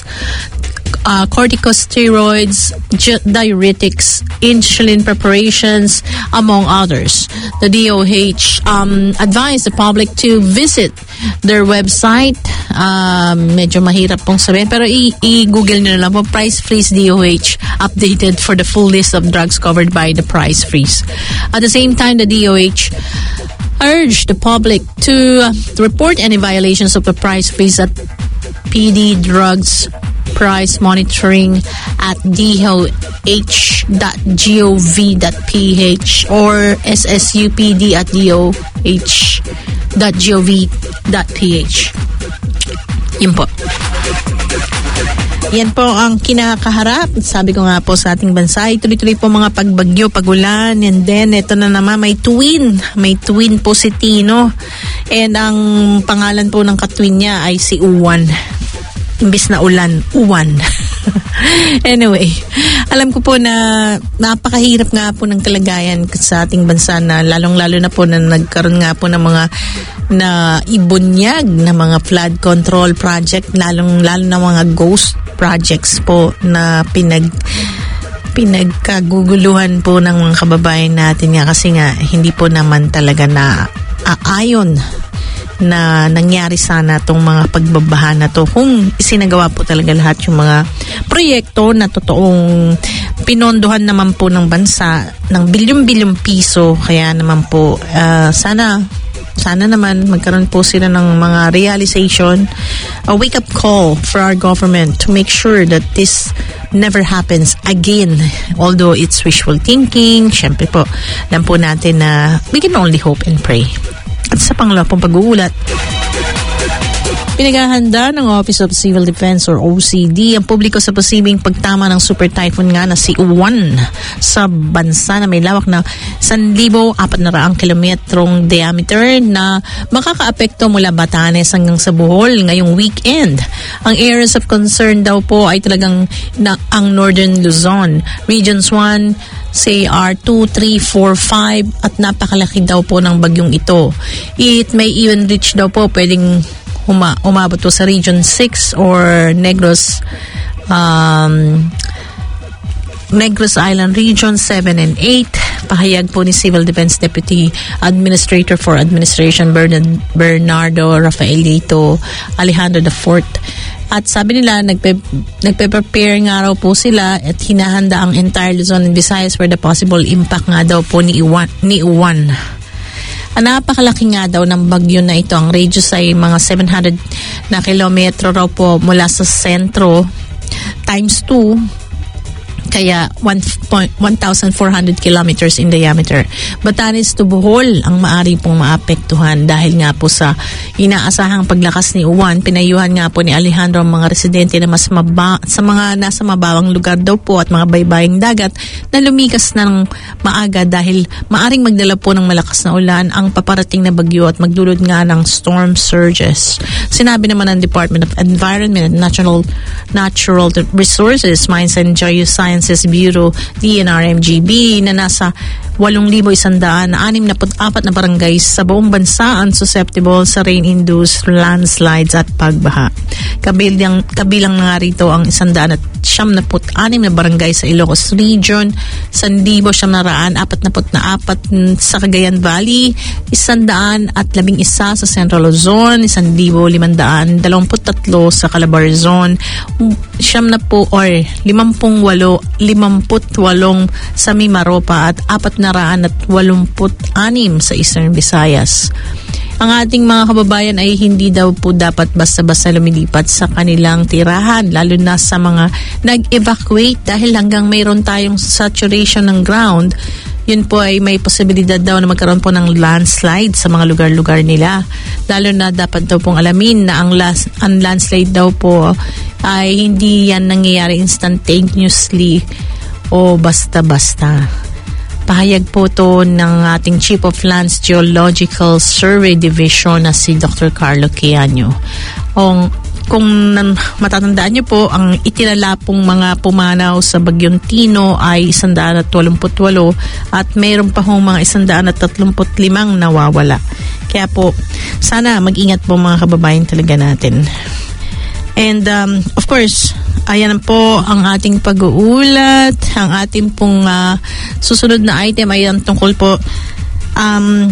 uh, corticosteroids, diuretics, insulin preparations, among others. The D O H um, advised the public to visit their website. Um, medyo mahirap pong sabihin, pero i- i-google nyo na lang po, Price Freeze D O H, updated for the full list of drugs covered by the price freeze. At the same time, the D O H urged the public to uh, report any violations of the price freeze at P D Drugs Price Monitoring at d o h dot gov dot p h or s s u p d at d o h dot gov dot p h. Yun po. Yan po ang kinakaharap. Sabi ko nga po sa ating bansa, tuloy-tuloy po mga pagbagyo, pagulan, and then ito na naman may twin. May twin po si Tino. And ang pangalan po ng katwin niya ay si Uwan. Imbis na ulan, Uwan. Anyway, alam ko po na napakahirap nga po ng kalagayan sa ating bansa na lalong-lalo na po na nagkaroon nga po ng mga na ibunyag na mga flood control project, lalong-lalo na mga ghost projects po na pinag pinagkaguguluhan po ng mga kababayan natin nga kasi nga hindi po naman talaga na aayon na nangyari sana itong mga pagbabaha na to kung isinagawa po talaga lahat yung mga proyekto na totoong pinondohan naman po ng bansa ng bilyong-bilyong piso. Kaya naman po uh, sana sana naman magkaroon po sila ng mga realization, a wake-up call for our government to make sure that this never happens again. Although it's wishful thinking, syempre po, alam po natin na we can only hope and pray. At sa pangalawa pong pag-uulat, Pinaghahanda ng Office of Civil Defense or O C D ang publiko sa posibleng pagtama ng super typhoon nga na si Uwan sa bansa na may lawak na one thousand four hundred kilometrong diameter na makakaapekto mula Batanes hanggang sa Bohol ngayong weekend. Ang areas of concern daw po ay talagang na, ang Northern Luzon, Regions one, C R two, three, four, five at napakalaki daw po ng bagyong ito. It may even reach daw po pwedeng Uma, umabot to sa Region six or Negros um, Negros Island Region seven and eight. Pahayag po ni Civil Defense Deputy Administrator for Administration Bernard, Bernardo Rafaelito Alejandro the fourth. At sabi nila, nagpe, nagpe-prepare nga raw po sila at hinahanda ang entire Luzon and Visayas for the possible impact nga daw po ni Uwan. Ni Uwan. Ang napakalaki nga daw ng bagyo na ito. Ang radius ay mga seven hundred na kilometro raw po mula sa sentro times two. Kaya one thousand four hundred kilometers in diameter. Batanes to Bohol ang maari pong maapektuhan dahil nga po sa inaasahang paglakas ni Uwan. Pinayuhan nga po ni Alejandro ang mga residente na mas maba, sa mga nasa mababang lugar daw po at mga baybaying dagat na lumikas ng maaga dahil maaring magdala po ng malakas na ulan ang paparating na bagyo at magdulot nga ng storm surges. Sinabi naman ng Department of Environment and Natural, Natural Resources, Mines and Geosciences Bureau, D N R M G B, na nasa eight thousand one hundred sixty-four na barangay sa buong bansa ang susceptible sa rain-induced landslides at pagbaha. Kabilang, kabilang na nga rito ang one hundred siyamnapu't anim na barangay sa Ilocos Region, one thousand siyam na forty four sa Cagayan Valley, one hundred eleven sa Central Luzon, one thousand limandaan dalawampu't-tatlo sa Calabarzon, siyam na po or limampu't-walo limampu't-walong sa Mimaropa at apat na raan at walumput-anim sa Eastern Visayas. Ang ating mga kababayan ay hindi daw po dapat basta-basta lumilipat sa kanilang tirahan, lalo na sa mga nag-evacuate dahil hanggang mayroon tayong saturation ng ground, yun po ay may posibilidad daw na magkaroon po ng landslide sa mga lugar-lugar nila. Lalo na dapat daw pong alamin na ang, las, ang landslide daw po ay hindi yan nangyayari instantaneously o basta-basta. Pahayag po to ng ating Chief of Lands Geological Survey Division na si Doctor Carlo Quiaño. Kung, kung matatandaan niyo po, ang itinala pong mga pumanaw sa Bagyong Tino ay one hundred eighty-eight at mayroon pa hong mga one hundred thirty-five nawawala. Kaya po, sana mag-ingat po mga kababayan talaga natin. And um, of course, ayan po ang ating pag-uulat. Ang ating pong uh, susunod na item ay ang tungkol po um,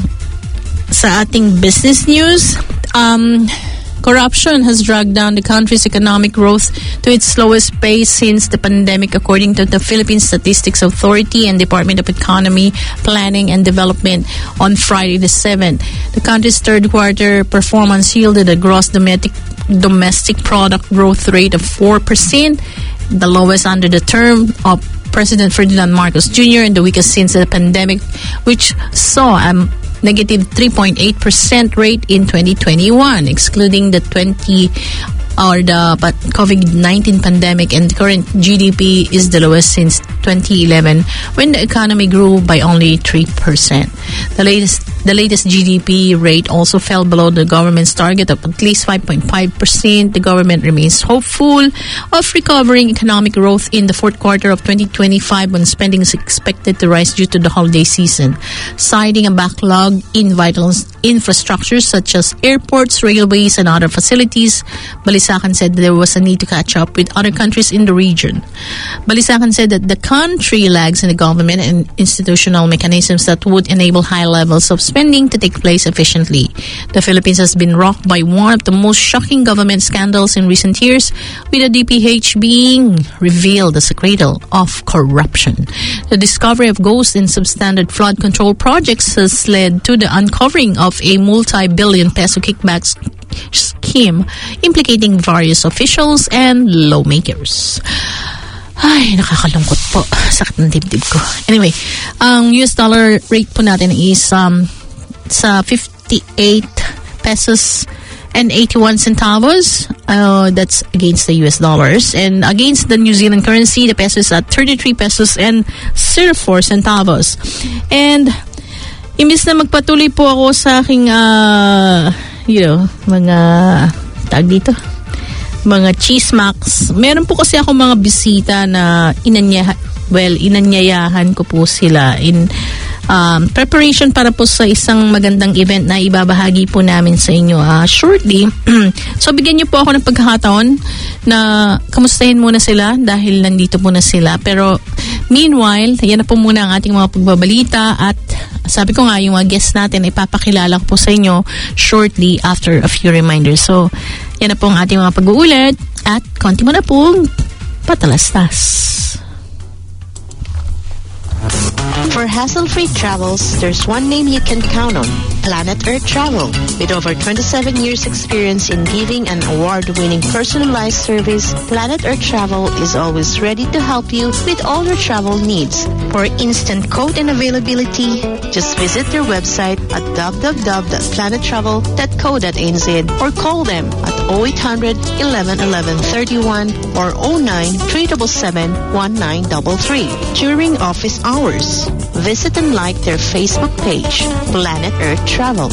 sa ating business news. Um, corruption has dragged down the country's economic growth to its slowest pace since the pandemic, according to the Philippine Statistics Authority and Department of Economy, Planning and Development on Friday the seventh. The country's third quarter performance yielded a gross domestic domestic product growth rate of four percent, the lowest under the term of President Ferdinand Marcos Junior and the weakest since the pandemic, which saw a negative three point eight percent rate in twenty twenty-one, excluding the twenty or the COVID nineteen pandemic, and the current G D P is the lowest since twenty eleven, when the economy grew by only three percent. The latest the latest G D P rate also fell below the government's target of at least five point five percent. The government remains hopeful of recovering economic growth in the fourth quarter of twenty twenty-five, when spending is expected to rise due to the holiday season, citing a backlog in vital infrastructures such as airports, railways, and other facilities. Balisacan said there was a need to catch up with other countries in the region. Balisacan said that the country lags in the government and institutional mechanisms that would enable high levels of spending to take place efficiently. The Philippines has been rocked by one of the most shocking government scandals in recent years, with the D P H being revealed as a cradle of corruption. The discovery of ghost and substandard flood control projects has led to the uncovering of a multi-billion peso kickback scheme implicating various officials and lawmakers. Ay, nakakalungkot po. Sakit ng dibdib ko. Anyway, ang U S dollar rate po natin is um, sa fifty-eight pesos and eighty-one centavos. Uh, that's against the U S dollars. And against the New Zealand currency, the peso is at thirty-three pesos and zero four centavos. And imbis na magpatuloy po ako sa aking, uh, you know, mga, tag dito, mga chismaks. Meron po kasi ako mga bisita na inanyayahan, well, inanyayahan ko po sila in um, preparation para po sa isang magandang event na ibabahagi po namin sa inyo uh, shortly. So, bigyan niyo po ako ng pagkakataon na kamustahin muna sila dahil nandito po na sila. Pero, meanwhile, yan na po muna ang ating mga pagbabalita at sabi ko nga, yung mga guests natin, ipapakilala ko po sa inyo shortly after a few reminders. So, yan na po ang ating mga pag-uulit at konti mo na pong patalastas. For hassle-free travels, there's one name you can count on, Planet Earth Travel. With over twenty-seven years experience in giving an award-winning personalized service, Planet Earth Travel is always ready to help you with all your travel needs. For instant quote and availability, just visit their website at w w w dot planet travel dot co dot n z or call them at oh eight hundred, eleven eleven, thirty-one or oh nine, three seven seven, one nine three three during office hours. Visit and like their Facebook page, Planet Earth Travel.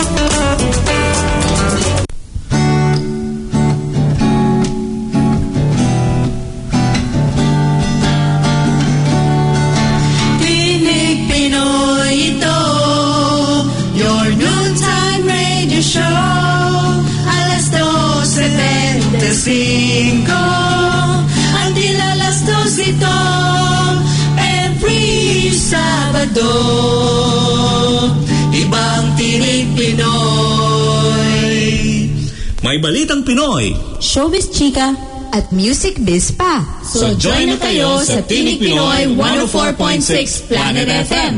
Tinig Pinoy ito, your noontime radio show. Alas dos, setenta y cinco, until alas dos ito. Sabado, ibang Tinig Pinoy. May balitang Pinoy, showbiz chika, at music biz pa. So join na kayo sa Tinig Pinoy one oh four point six Planet F M.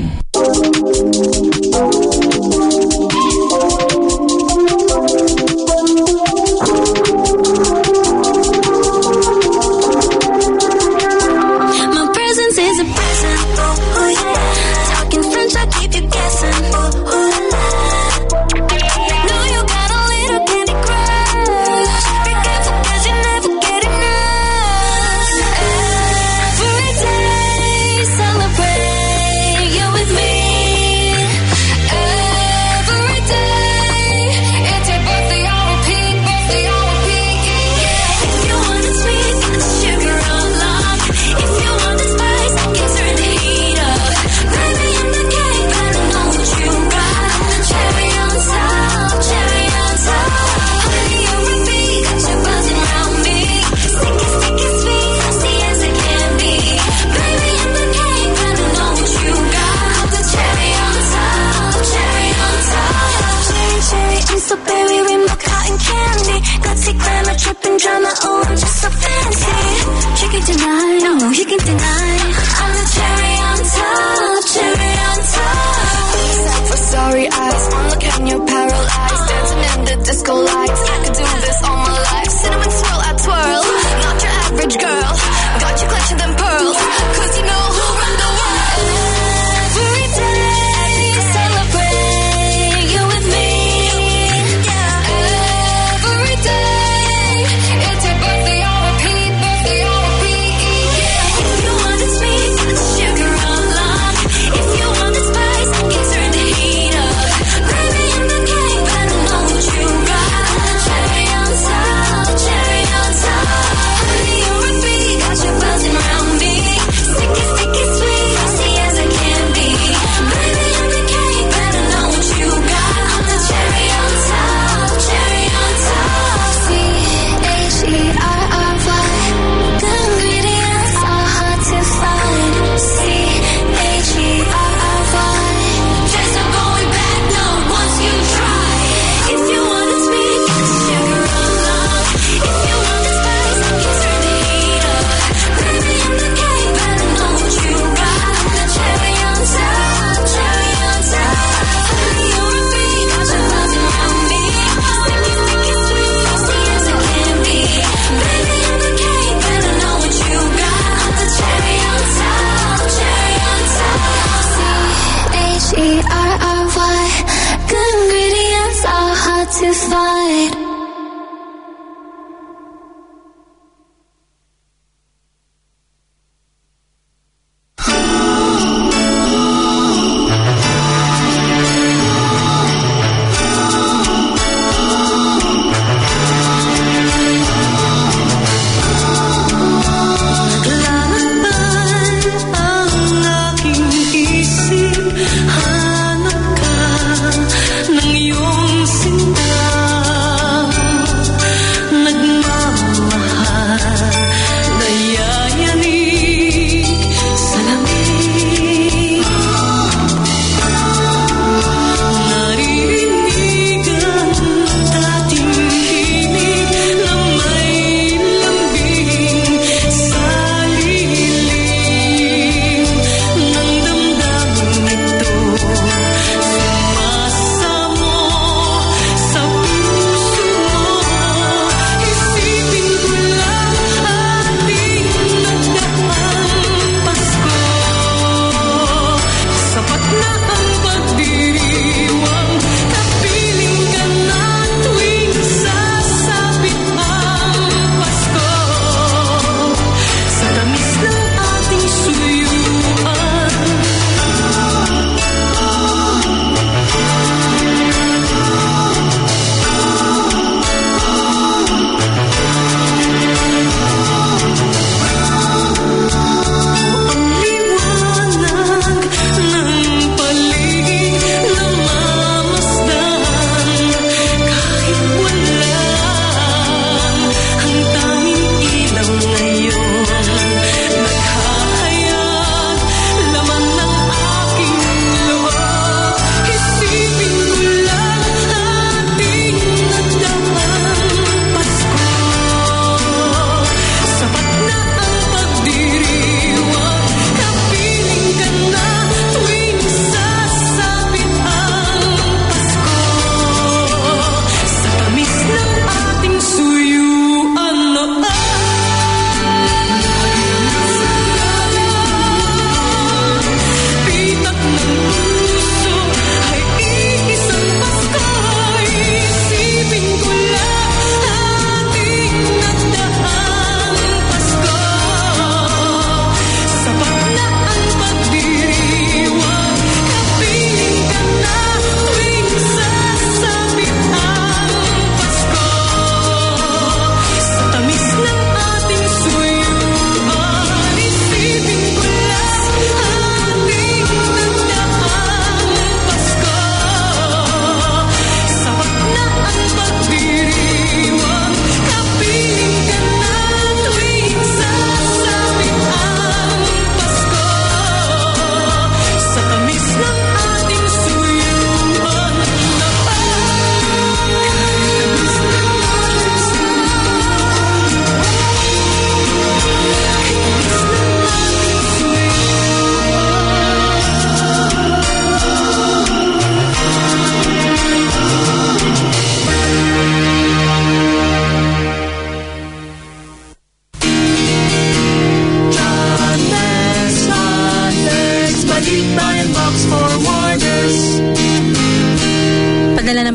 Drama, oh, I'm just so fancy. You can deny, no, you can deny. I'm the cherry on top, cherry on top. Except for sorry eyes, one look and you're paralyzed. Dancing in the disco lights, I could do this all my life. Cinnamon swirl, I twirl, not your average girl. Got you clutching them pearls, cause you know who run the world. Every day, celebrate you with me. Yeah, every day. Got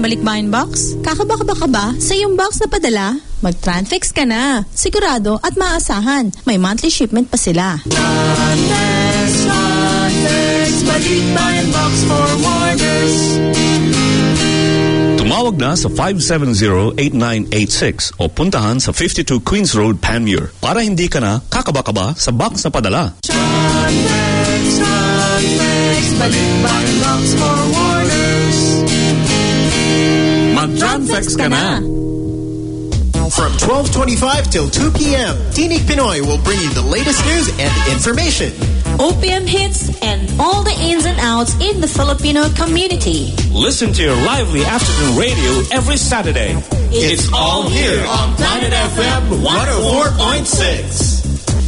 Balikbayan box? Kakaba-kaba ka ba sa iyong box na padala? Mag-Transfix ka na. Sigurado at maasahan. May monthly shipment pa sila. Transfix, Transfix, Balikbayan box for orders. Tumawag na sa five seven zero, eight nine eight six o puntahan sa fifty-two Queens Road, Panmure para hindi ka na kakaba-kaba sa box na padala. Transfix, Transfix, Balikbayan box for orders. Mag-Transfix ka na. From twelve twenty-five till two p.m., Tinig Pinoy will bring you the latest news and information. O P M hits and all the ins and outs in the Filipino community. Listen to your lively afternoon radio every Saturday. It's, it's all here on Planet F M one oh four point six.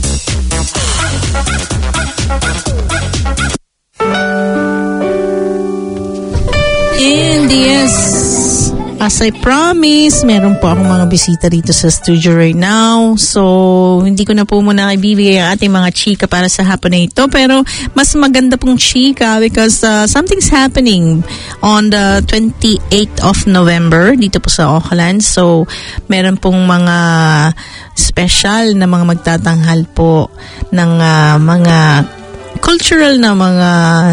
And yes, as I promised, meron po akong mga bisita dito sa studio right now. So, hindi ko na po muna ibibigay ang ating mga chika para sa hapon na ito. Pero, mas maganda pong chika because uh, something's happening on the twenty-eighth of November dito po sa Auckland. So, meron pong mga special na mga magtatanghal po ng uh, mga cultural na mga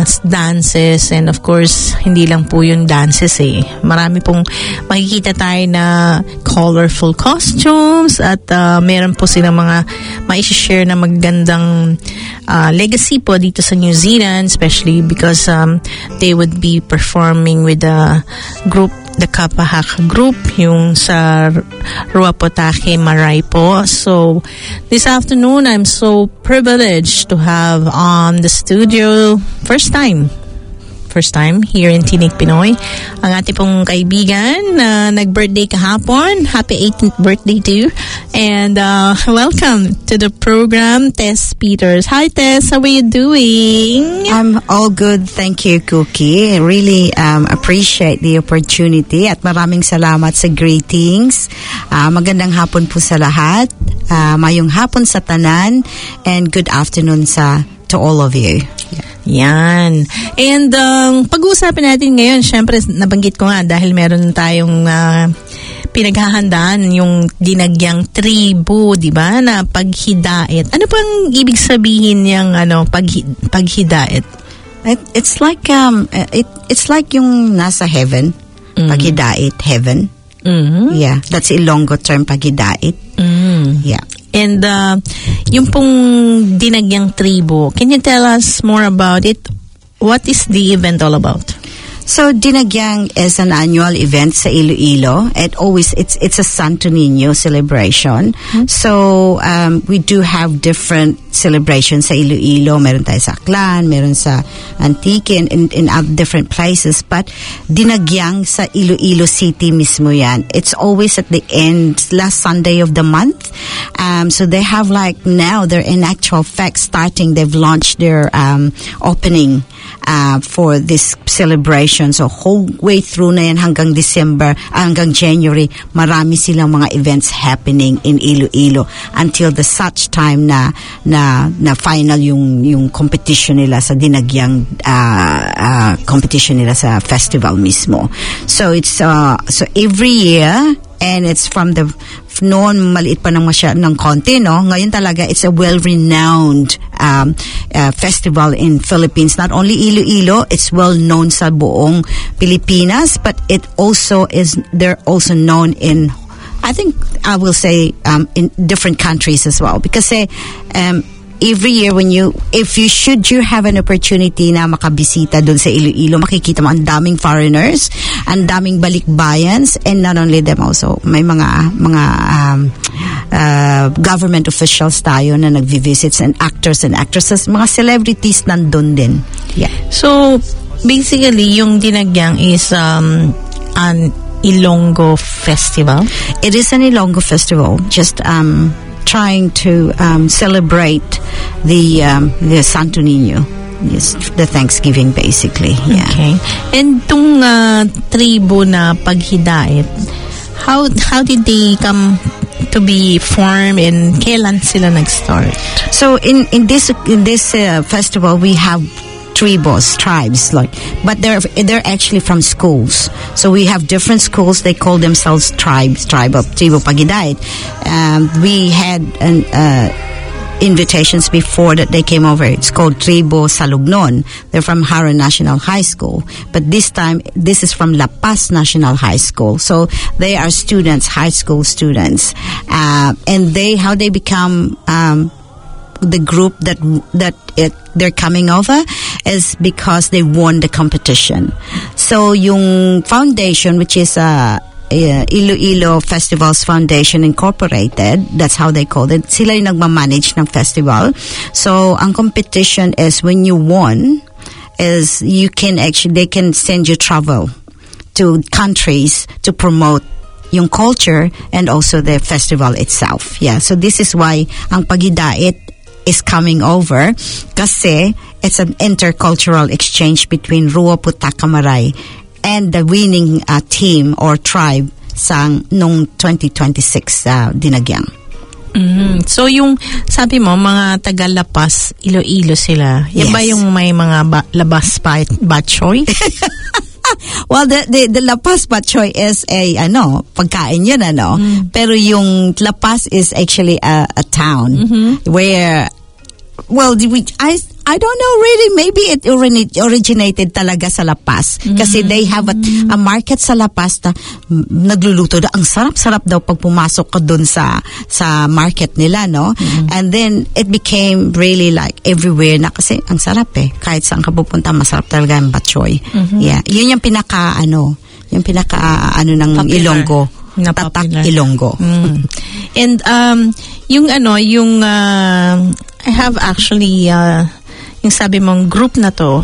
dances, and of course hindi lang po yung dances eh, marami pong makikita tayo na colorful costumes at uh, meron po silang mga ma-share na magandang uh, legacy po dito sa New Zealand, especially because um, they would be performing with a group, the Kapahaka group, yung sa Ruapotake Marae po. So this afternoon I'm so privileged to have on the studio, first time first time here in Tinig Pinoy, ang ating pong kaibigan na uh, nag-birthday kahapon. Happy eighteenth birthday to you. And uh, welcome to the program, Tess Peters. Hi Tess, how are you doing? I'm all good, thank you, Cookie. I really um, appreciate the opportunity at maraming salamat sa greetings. Uh, magandang hapon po sa lahat. Uh, mayong hapon sa tanan, and good afternoon sa to all of you. Yeah. Yan. And um, pag-uusapan natin ngayon, syempre nabanggit ko nga dahil meron tayong uh, pinaghahandaan yung dinagyang tribo, di ba, na paghidaet. Ano pang ibig sabihin yung ano, paghi, paghidaet? It, it's like um it it's like yung nasa heaven, mm-hmm. Paghidaet, heaven. Mm-hmm. Yeah, that's Ilonggo term, paghidaet. Mm-hmm. Yeah. And uh, yung pong dinagyang tribo, can you tell us more about it? What is the event all about? So Dinagyang is an annual event sa Iloilo. It always it's it's a Santo Niño celebration. Mm-hmm. So um, we do have different celebrations sa Iloilo. Meron tayo sa Aklan, meron sa Antique, and in, in, in different places. But Dinagyang sa Iloilo City mismo yan. It's always at the end, last Sunday of the month. Um, so they have like now they're in actual fact starting. They've launched their um, opening uh, for this celebration. So whole way through na yan hanggang December, hanggang January, marami silang mga events happening in Iloilo until the such time na na na final yung yung competition nila sa Dinagyang uh, uh, competition nila sa festival mismo. So it's uh, so every year, and it's from the noon maliit pa ng masya ng konti, no? Ngayon talaga it's a well-renowned um, uh, festival in Philippines. Not only Iloilo, it's well known sa buong Pilipinas, but it also is they're also known in, I think I will say um, in different countries as well, because eh, um, every year when you, if you should you have an opportunity na makabisita doon sa Iloilo, makikita mo ang daming foreigners, ang daming balikbayans, and not only them also, may mga mga um, uh, government officials tayo na nagvi-visits, and actors and actresses, mga celebrities nandun din. Yeah. So, basically, yung Dinagyang is um, an Ilonggo festival? It is an Ilonggo festival, just um trying to um, celebrate the um, the Santo Niño, yes, the Thanksgiving basically. Yeah. Okay. And tung uh, tribo na paghidaet, how how did they come to be formed, and kailan sila nag-start? So in in this in this uh, festival we have tribos, tribes, like, but they're they're actually from schools. So we have different schools. They call themselves tribes, tribe of Tribo Pagidait. Um, we had an. Uh, invitations before that they came over. It's called Tribo Salugnon. They're from Haro National High School. But this time, this is from La Paz National High School. So they are students, high school students. Uh, and they, how they become um, the group that that it, they're coming over is because they won the competition. So yung foundation, which is a Uh, Iloilo Festivals Foundation Incorporated, that's how they call it. Sila yung nagmamanage ng festival. So, ang competition is when you won, is you can actually, they can send you travel to countries to promote yung culture and also the festival itself. Yeah, so this is why ang Pagidait is coming over kasi it's an intercultural exchange between Rua Putak Kamaray and the winning uh, team or tribe sang nung twenty twenty-six uh, Dinagyang. Mm-hmm. So yung sabi mo mga taga Lapas, Iloilo sila. Yan Yes. ba yung may mga ba- labas pa batchoy? Well, the, the the Lapas Batchoy is a ano pagkain yun ano. Mm. Pero yung Lapas is actually a, a town mm-hmm. where well we I I don't know really, maybe it ori- originated talaga sa La Paz mm-hmm. kasi they have a, a market sa La Paz na mm, nagluluto daw. Ang sarap-sarap daw pag pumasok ka dun sa sa market nila, no? Mm-hmm. And then it became really like everywhere na kasi ang sarap eh. Kahit saan ka pupunta, masarap talaga ang batchoy. Mm-hmm. Yeah, yun yung pinaka ano, yung pinaka ano ng Popular. Ilonggo. Na Tatak popular. Ilonggo. Mm. And um yung ano, yung uh, I have actually uh, yung sabi mong group na to,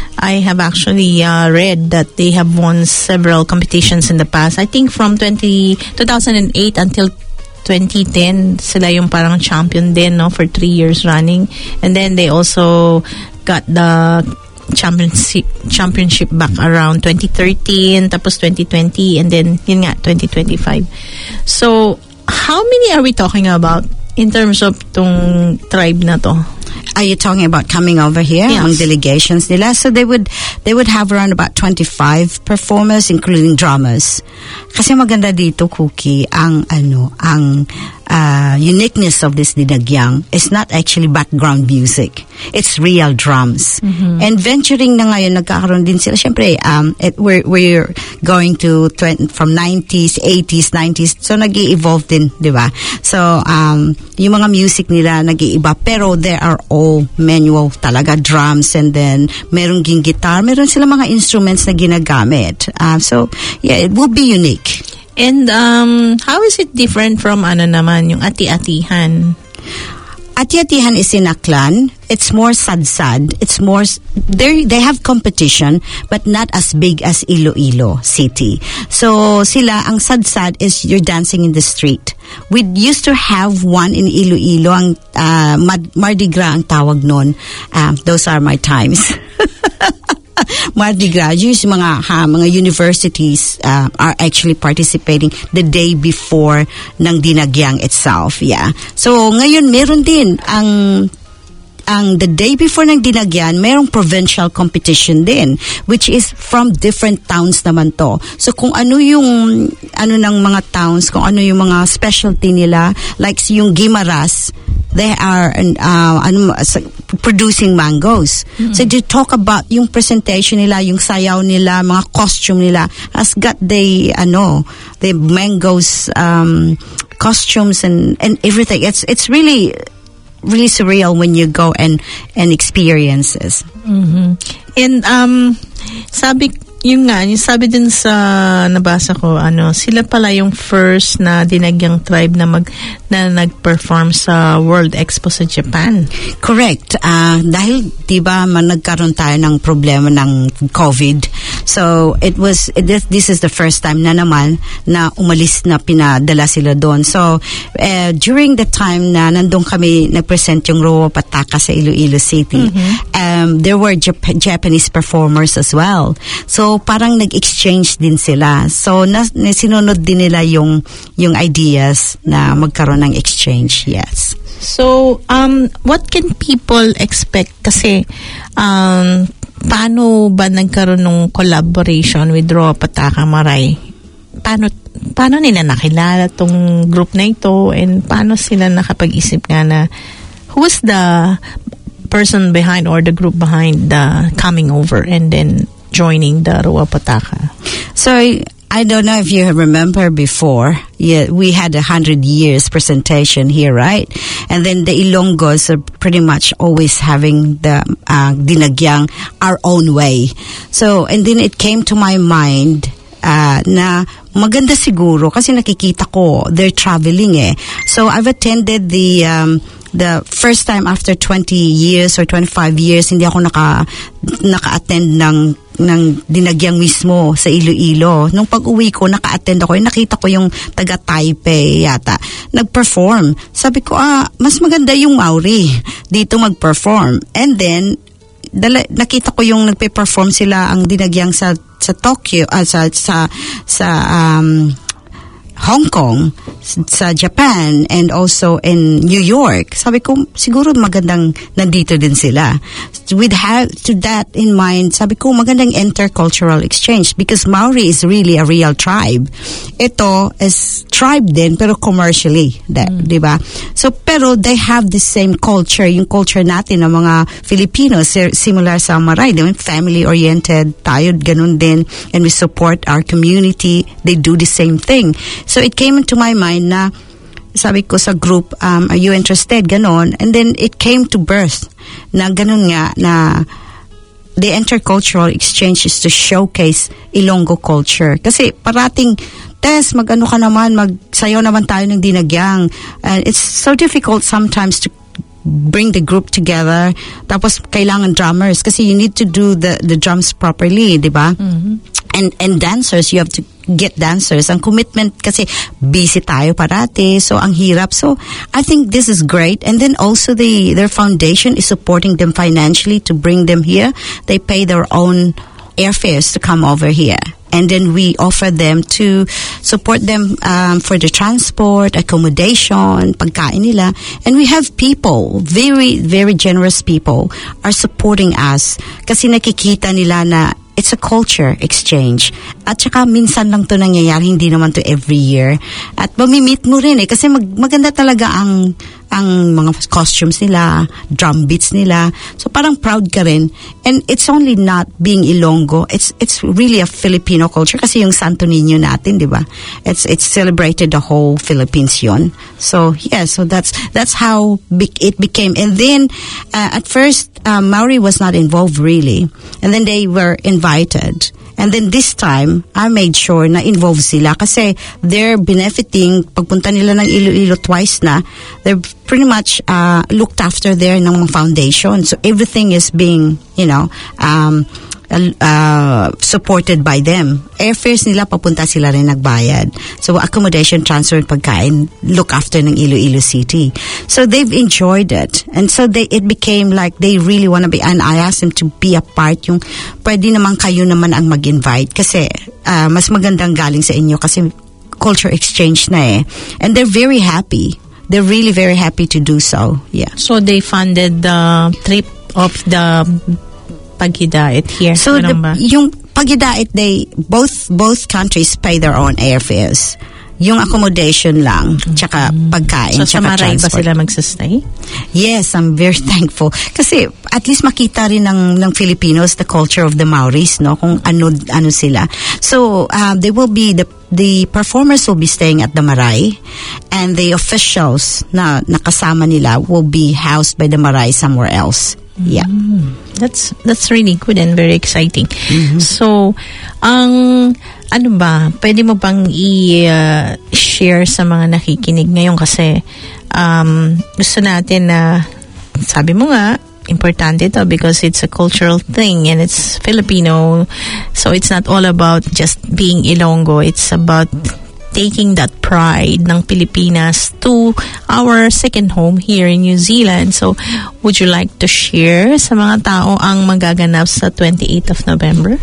I have actually uh, read that they have won several competitions in the past. I think from twenty, two thousand eight until twenty ten, sila yung parang champion din, no, for three years running. And then they also got the championship championship back around twenty thirteen, tapos twenty twenty, and then yun nga, twenty twenty-five. So, how many are we talking about in terms of tong tribe na to? Are you talking about coming over here? Yes. Among delegations nila? So they would they would have around about twenty-five performers, including drummers. Kasi maganda dito, Cookie, ang ano, ang uh, uniqueness of this Dinagyang is not actually background music. It's real drums. Mm-hmm. And venturing na ngayon, nagkakaroon din sila. Siyempre, um, it, we're, we're going to twenty, from nineties, eighties, nineties. So nag-i-evolve din, di ba? So, um, yung mga music nila nag-iiba. Pero there are all manual talaga, drums, and then merong ging guitar. Meron sila mga instruments na ginagamit. Uh, so, yeah, it will be unique. And um, how is it different from ano naman, yung ati-atihan? Ati-atihan is in Aklan. It's more sad-sad. It's more, they they have competition, but not as big as Iloilo City. So sila, ang sad-sad is you're dancing in the street. We used to have one in Iloilo, ang uh, Mardi Gras ang tawag nun. Um, those are my times. Mardi Gras, yung mga, ha, mga universities uh, are actually participating the day before ng Dinagyang itself. Yeah. So, ngayon, meron din ang ang the day before ng Dinagyan, merong provincial competition din, which is from different towns naman to. So kung ano yung ano ng mga towns, kung ano yung mga specialty nila, like yung Guimaras, they are uh, ano, producing mangoes. Mm-hmm. So to talk about yung presentation nila, yung sayaw nila, mga costume nila, has got the ano, the mangoes um, costumes and and everything. It's it's really really surreal when you go and and experiences. Mm-hmm. And um sabi yung nga, yung sabi din sa nabasa ko, ano, sila pala yung first na Dinagyang tribe na mag na nag-perform sa World Expo sa Japan. Correct. Uh, dahil 'di ba man nagkaroon tayo ng problema ng COVID. So it was this, this is the first time na naman na umalis na pinadala sila doon. So uh, during the time na nandun kami nag-present yung Rua Pataka sa Iloilo City, mm-hmm. um, there were Jap- Japanese performers as well. So parang nag-exchange din sila. So na, na sinunod din nila yung yung ideas na magkaroon ng exchange. Yes. So um what can people expect kasi um paano ba nagkaroon ng collaboration with Roa Pataka Maray? Paano paano nila nakilala tong group na ito, and paano sila nakapag-isip nga na who was the person behind or the group behind the coming over and then joining the Roa Pataka? So I don't know if you remember before, yeah, we had a hundred years presentation here, right? And then the Ilonggos are pretty much always having the uh, dinagyang our own way. So, and then it came to my mind uh, na maganda siguro kasi nakikita ko they're traveling eh. So I've attended the um, the first time after twenty years or twenty-five years, hindi ako naka naka-attend ng ng dinagyang mismo sa Iloilo. Nung pag-uwi ko, naka-attend ako, nakita ko yung taga-Taipei yata nag-perform. Sabi ko, ah, mas maganda yung Maori dito mag-perform. And then dala, nakita ko yung nagpe-perform sila ang dinagyang sa sa Tokyo, ah, sa sa sa um Hong Kong, sa Japan, and also in New York. Sabi ko, siguro magandang nandito din sila. With have to that in mind, sabi ko, magandang intercultural exchange because Maori is really a real tribe. Ito is tribe din, pero commercially, mm. di ba? So, pero they have the same culture, yung culture natin ng mga Filipinos, similar sa Maray, family-oriented, tayo, ganun din, and we support our community. They do the same thing. So it came into my mind na sabi ko sa group, um, are you interested? Ganon. And then it came to birth na ganon nga na the intercultural exchange is to showcase Ilonggo culture. Kasi parating, Tess, mag-ano ka naman, magsayaw naman tayo ng dinagyang. And it's so difficult sometimes to bring the group together. Tapos kailangan drummers kasi you need to do the the drums properly, di ba? Mm-hmm. And and dancers, you have to get dancers. Ang commitment kasi busy tayo parati, so ang hirap. So I think this is great. And then also the their foundation is supporting them financially to bring them here. They pay their own airfares to come over here. And then we offer them to support them um, for the transport, accommodation, pagkain nila. And we have people, very, very generous people, are supporting us kasi nakikita nila na it's a culture exchange. At saka minsan lang to nangyayari, hindi naman to every year. At mamimit mo rin eh, kasi mag, maganda talaga ang ang mga costumes nila, drum beats nila. So parang proud ka rin. And it's only not being Ilonggo, it's it's really a Filipino culture kasi yung Santo Niño natin, di ba? It's it's celebrated the whole Philippines yon. So yeah, so that's that's how be- it became. And then uh, at first uh, Maori was not involved really. And then they were invited. And then this time, I made sure na involved sila kasi they're benefiting, pagpunta nila ng Iloilo twice na, they're pretty much uh, looked after there ng foundation. So everything is being, you know, um, uh, supported by them. Airfares nila, papunta sila rin nagbayad. So accommodation, transfer, pagkain, look after ng Iloilo City. So they've enjoyed it. And so they it became like they really want to be, and I asked them to be a part, yung pwede naman kayo naman ang mag-invite kasi uh, mas magandang galing sa inyo kasi culture exchange na eh. And they're very happy. They're really very happy to do so. Yeah. So they funded the trip of the Paghidaet here. So the, yung Paghidaet, they both both countries pay their own airfares. Yung accommodation lang, tsaka pagkain, so, tsaka transport. So sa Maray ba sila magsastay? Yes, I'm very thankful. Kasi at least makita rin ng, ng Filipinos the culture of the Maoris, no? Kung ano ano sila. So uh, they will be the the performers will be staying at the Maray, and the officials na nakasama nila will be housed by the Maray somewhere else. Yeah. Mm, that's that's really good and very exciting. Mm-hmm. So, ang ano ba, pwede mo bang i-share uh, sa mga nakikinig ngayon kasi um, gusto natin na sabi mo nga importante ito because it's a cultural thing and it's Filipino, so it's not all about just being Ilonggo, it's about taking that pride ng Pilipinas to our second home here in New Zealand. So, would you like to share sa mga tao ang magaganap sa twenty-eighth of November?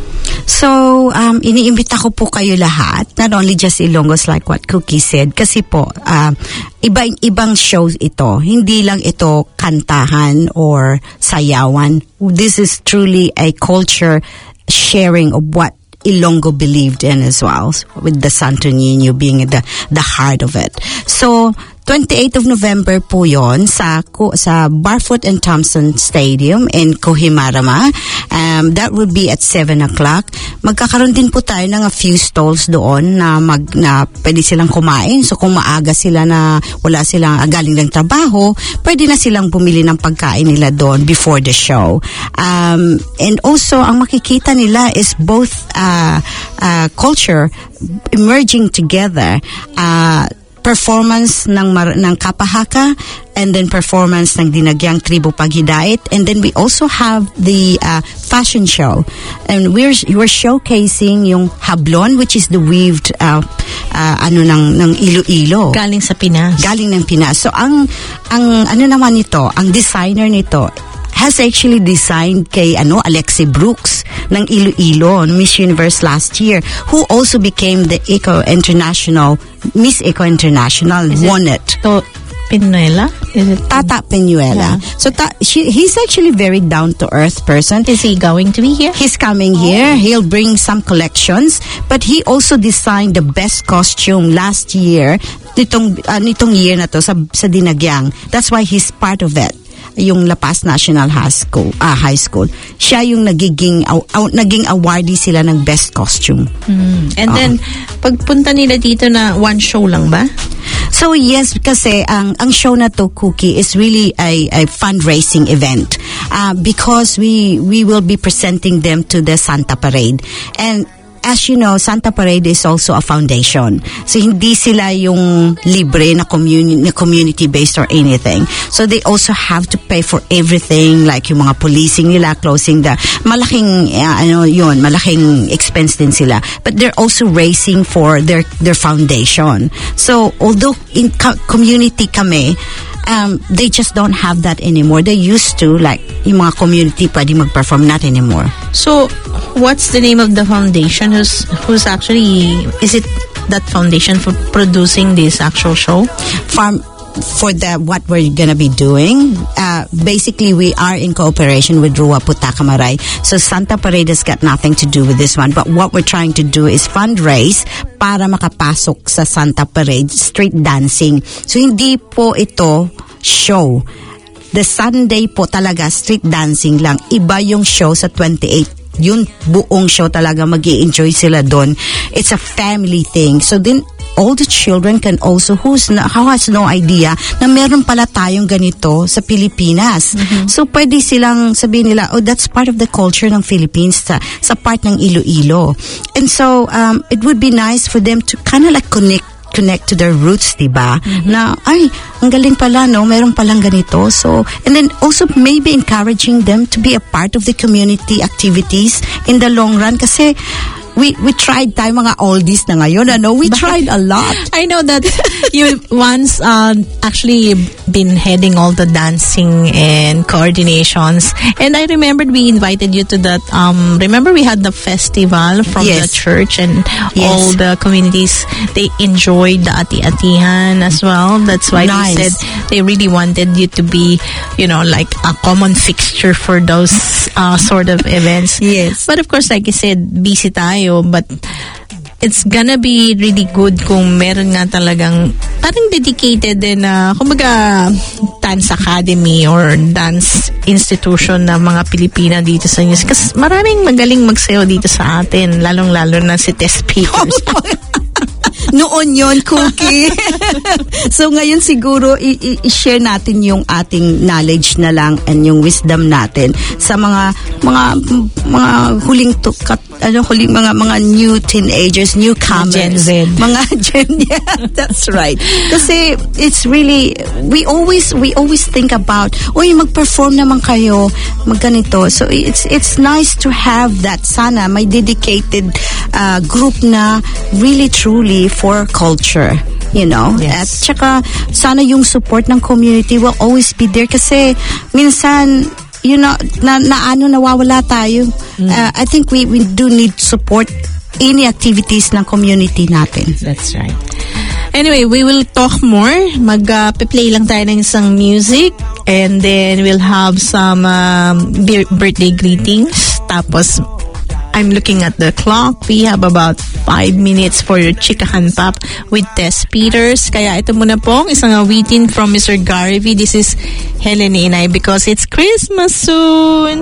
So, um, iniimbita ko po kayo lahat, not only just Ilonggos like what Cookie said, kasi po, uh, iba-ibang shows ito. Hindi lang ito kantahan or sayawan. This is truly a culture sharing of what Ilonggo believed in as well, with the Santo Niño being the the heart of it. So, twenty-eighth of November po yon sa sa Barfoot and Thompson Stadium in Kohimarama. Um, that will be at seven o'clock. Magkakaroon din po tayo ng a few stalls doon na mag na pwede silang kumain. So kung maaga sila na wala silang galing ng trabaho, pwede na silang bumili ng pagkain nila doon before the show. Um, and also ang makikita nila is both uh, uh, culture emerging together. Uh, performance ng mar- ng Kapahaka, and then performance ng Dinagyang Tribo Paghidait, and then we also have the uh, fashion show, and we're we're showcasing yung hablon, which is the weaved uh, uh, ano ng ng Iloilo, galing sa Pinas, galing ng Pinas. So ang ang ano naman nito, ang designer nito has actually designed kay ano Alexi Brooks ng Iloilo, Miss Universe last year, who also became the Eco International Miss Eco International, is won it. it. To Pinuela? Is it Tata Pinuela? Yeah. So ta- she, he's actually very down to earth person. Is he going to be here? He's coming oh. here. He'll bring some collections, but he also designed the best costume last year nitong uh, nitong year na to sa sa Dinagyang. That's why he's part of it. Yung La Paz National High School, uh, High School. Siya yung nagiging uh, uh, naging awardee sila ng best costume. Mm. And uh, then pagpunta nila dito na one show lang ba? So yes, kasi ang ang show na to, Cookie, is really a, a fundraising event uh, because we we will be presenting them to the Santa Parade. And as you know, Santa Parade is also a foundation. So, hindi sila yung libre na, communi- na community-based or anything. So, they also have to pay for everything, like yung mga policing nila, closing the, malaking, uh, ano yun, malaking expense din sila. But they're also raising for their, their foundation. So, although in co- community kami, Um, they just don't have that anymore. They used to, like, yung mga community pwede mag-perform, not anymore. So, what's the name of the foundation? Who's, who's actually, is it that foundation for producing this actual show? Farm, for the, what we're gonna be doing, uh, basically we are in cooperation with Rua Putakamaray. So Santa Parade has got nothing to do with this one, but what we're trying to do is fundraise para makapasok sa Santa Parade, street dancing. So hindi po ito show. The Sunday po talaga street dancing lang. Iba yung show sa twenty-eighth. Yun buong show talaga, mag-i-enjoy sila doon. It's a family thing. So then all the children can also, who's na, who has no idea na meron pala tayong ganito sa Pilipinas. Mm-hmm. So pwede silang sabihin nila, oh, that's part of the culture ng Philippines sa, sa part ng Iloilo. And so um, it would be nice for them to kind of like connect connect to their roots, diba? Mm-hmm. Na, ay, ang galing pala, no? Meron palang ganito. So, and then also maybe encouraging them to be a part of the community activities in the long run. Kasi, we we tried tayo mga oldies na ngayon, ano? We tried a lot. I know that you once uh, actually been heading all the dancing and coordinations. And I remembered we invited you to that, um, remember we had the festival from yes. the church and yes. all the communities, they enjoyed the ati-atihan as well. That's why nice. they said they really wanted you to be, you know, like a common fixture for those uh, sort of events. Yes. But of course, like I said, busy tayo. But it's gonna be really good kung meron nga talagang parang dedicated din na uh, kumbaga dance academy or dance institution na mga Pilipina dito sa news. Kasi maraming magaling magsayaw dito sa atin, lalong-lalo na si Tess Peters. Noon yon, Cookie. So ngayon siguro i- i- i-share natin yung ating knowledge na lang and yung wisdom natin sa mga mga mga huling tukat, ano huling mga mga new teenagers, newcomers, Gen Z. mga Gen yeah, that's right. Kasi it's really we always we always think about, oy mag-perform naman kayo, magganito. So it's it's nice to have that, sana may dedicated uh, group na really truly for culture. You know? Yes. At saka, sana yung support ng community will always be there kasi minsan, you know, na, na ano, nawawala tayo. Mm. Uh, I think we, we do need support any activities ng community natin. That's right. Anyway, we will talk more. Mag-play uh, lang tayo ng isang music and then we'll have some um, bir- birthday greetings. Tapos, I'm looking at the clock. We have about five minutes for your Chikahan Pop with Tess Peters. Kaya ito muna pong isang awitin from Mister Gary V. This is Helen Inay because it's Christmas soon.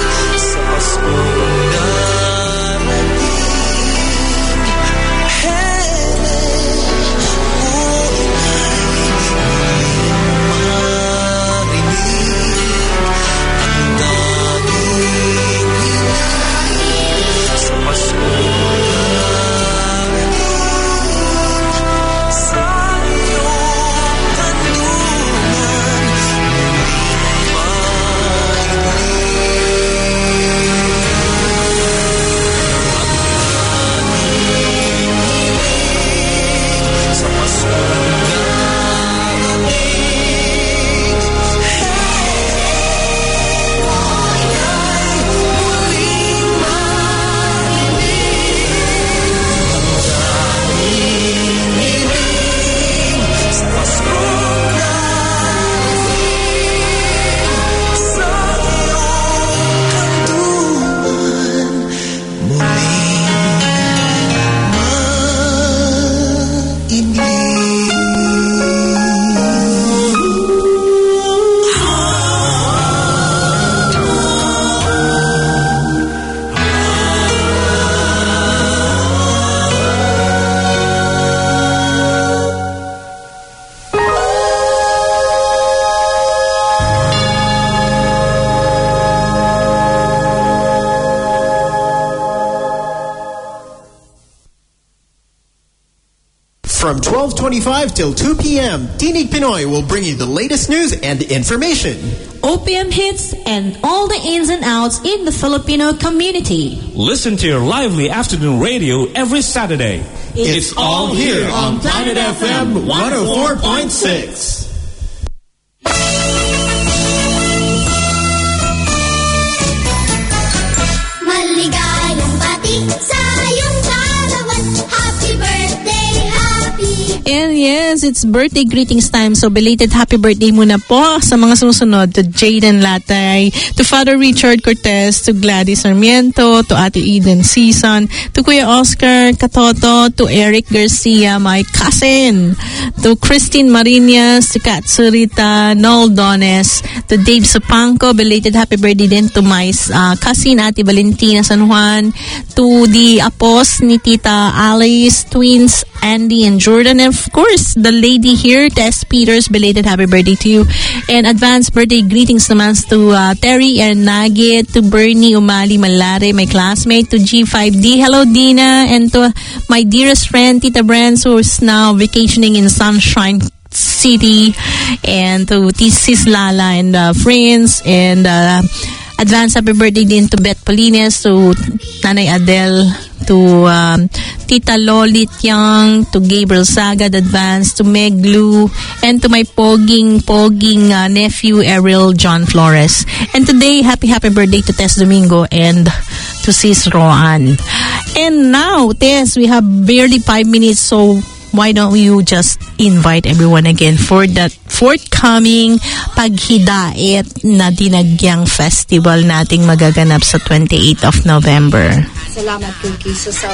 Hey From twelve twenty-five till two p.m., Tinig Pinoy will bring you the latest news and information. O P M hits and all the ins and outs in the Filipino community. Listen to your lively afternoon radio every Saturday. It's, it's all here on Planet F M one oh four point six. Maligayang bati sa iyong kaarawan. Happy birthday, happy. And yes, it's birthday greetings time. So belated happy birthday muna po sa mga susunod. To Jaden Latay, to Father Richard Cortez, to Gladys Sarmiento, to Ate Eden Season, to Kuya Oscar Katoto, to Eric Garcia, my cousin, to Christine Marinas, to Katsurita, Noel Dones, to Dave Sopanco, belated happy birthday din to my uh, cousin Ate Valentina San Juan, to the Apos ni Tita Alice, twins Andy and Jordan, and of course the lady here, Tess Peters, belated happy birthday to you, and advanced birthday greetings naman to uh, Terry and Nugget, to Bernie Umali Malare, my classmate, to G five D, hello Dina, and to my dearest friend Tita Brands, who's now vacationing in Sunshine City, and to Sis Lala and uh, friends, and uh, advance happy birthday din to Beth Polines, to Nanay Adele, to um, Tita Lolit Young, to Gabriel Sagad, advance, to Meg Lu, and to my poging, poging uh, nephew, Ariel John Flores. And today, happy, happy birthday to Tess Domingo and to Sis Roan. And now, Tess, we have barely five minutes, so why don't you just invite everyone again for that forthcoming Paghidait na Dinagyang Festival nating magaganap sa twenty-eighth of November. Salamat, Cookie. So, so,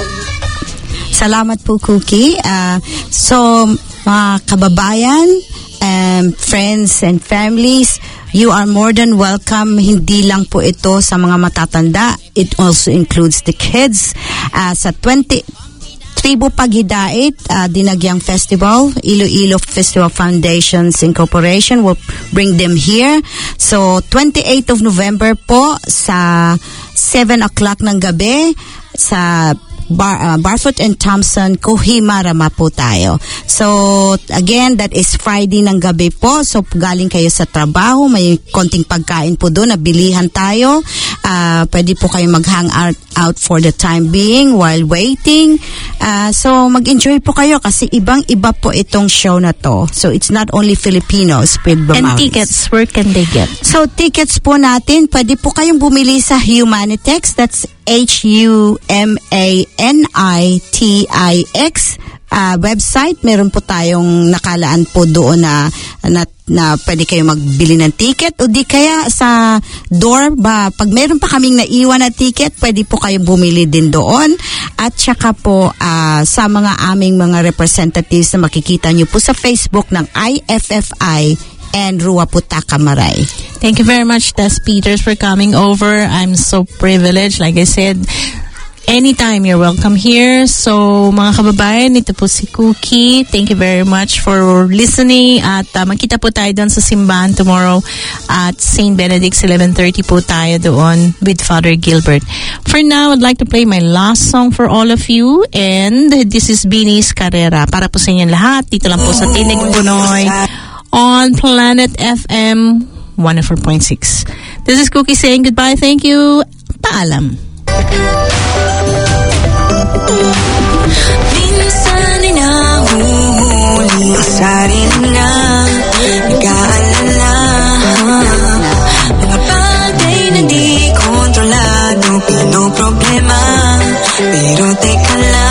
salamat po, Cookie. Uh, so, mga kababayan, um, friends and families, you are more than welcome. Hindi lang po ito sa mga matatanda. It also includes the kids. Uh, sa twenty Tribu Paghidait, uh, Dinagyang Festival, Iloilo Festival Foundations Incorporation will bring them here. So, twenty-eighth of November po sa seven o'clock ng gabi sa Bar, uh, Barfoot and Thompson, Kohima, Rama po tayo. So, again, that is Friday ng gabi po. So, galing kayo sa trabaho, may konting pagkain po doon, nabilihan tayo. Uh, pwede po kayo mag-hang out, out for the time being while waiting. Uh, so, mag-enjoy po kayo kasi ibang-iba po itong show na to. So, it's not only Filipinos. And tickets, where can they get? So, tickets po natin, pwede po kayong bumili sa Humanitex. That's H U M A N I T I X uh, website. Meron po tayong nakalaan po doon na, na, na pwede kayo magbili ng ticket, o di kaya sa door ba, pag meron pa kaming naiwan na ticket, pwede po kayong bumili din doon. At saka po uh, sa mga aming mga representatives na makikita nyo po sa Facebook ng I F F I and Ruaputaka Maray. Thank you very much, Tess Peters, for coming over. I'm so privileged. Like I said, anytime you're welcome here. So, mga kababayan, ito po si Cookie. Thank you very much for listening. At uh, magkita po tayo doon sa simbahan tomorrow at Saint Benedict's, eleven thirty po tayo doon with Father Gilbert. For now, I'd like to play my last song for all of you. And this is Bini's Carrera. Para po sa inyo lahat. Dito lang po sa Tinig Pinoy on Planet F M one oh four point six. This is Cookie saying goodbye. Thank you. Paalam. Minsan ay nahuhuli, pasarin na, nag-aalala. Mga bagay na di kontrolado, pinoproblema. Pero teka lang.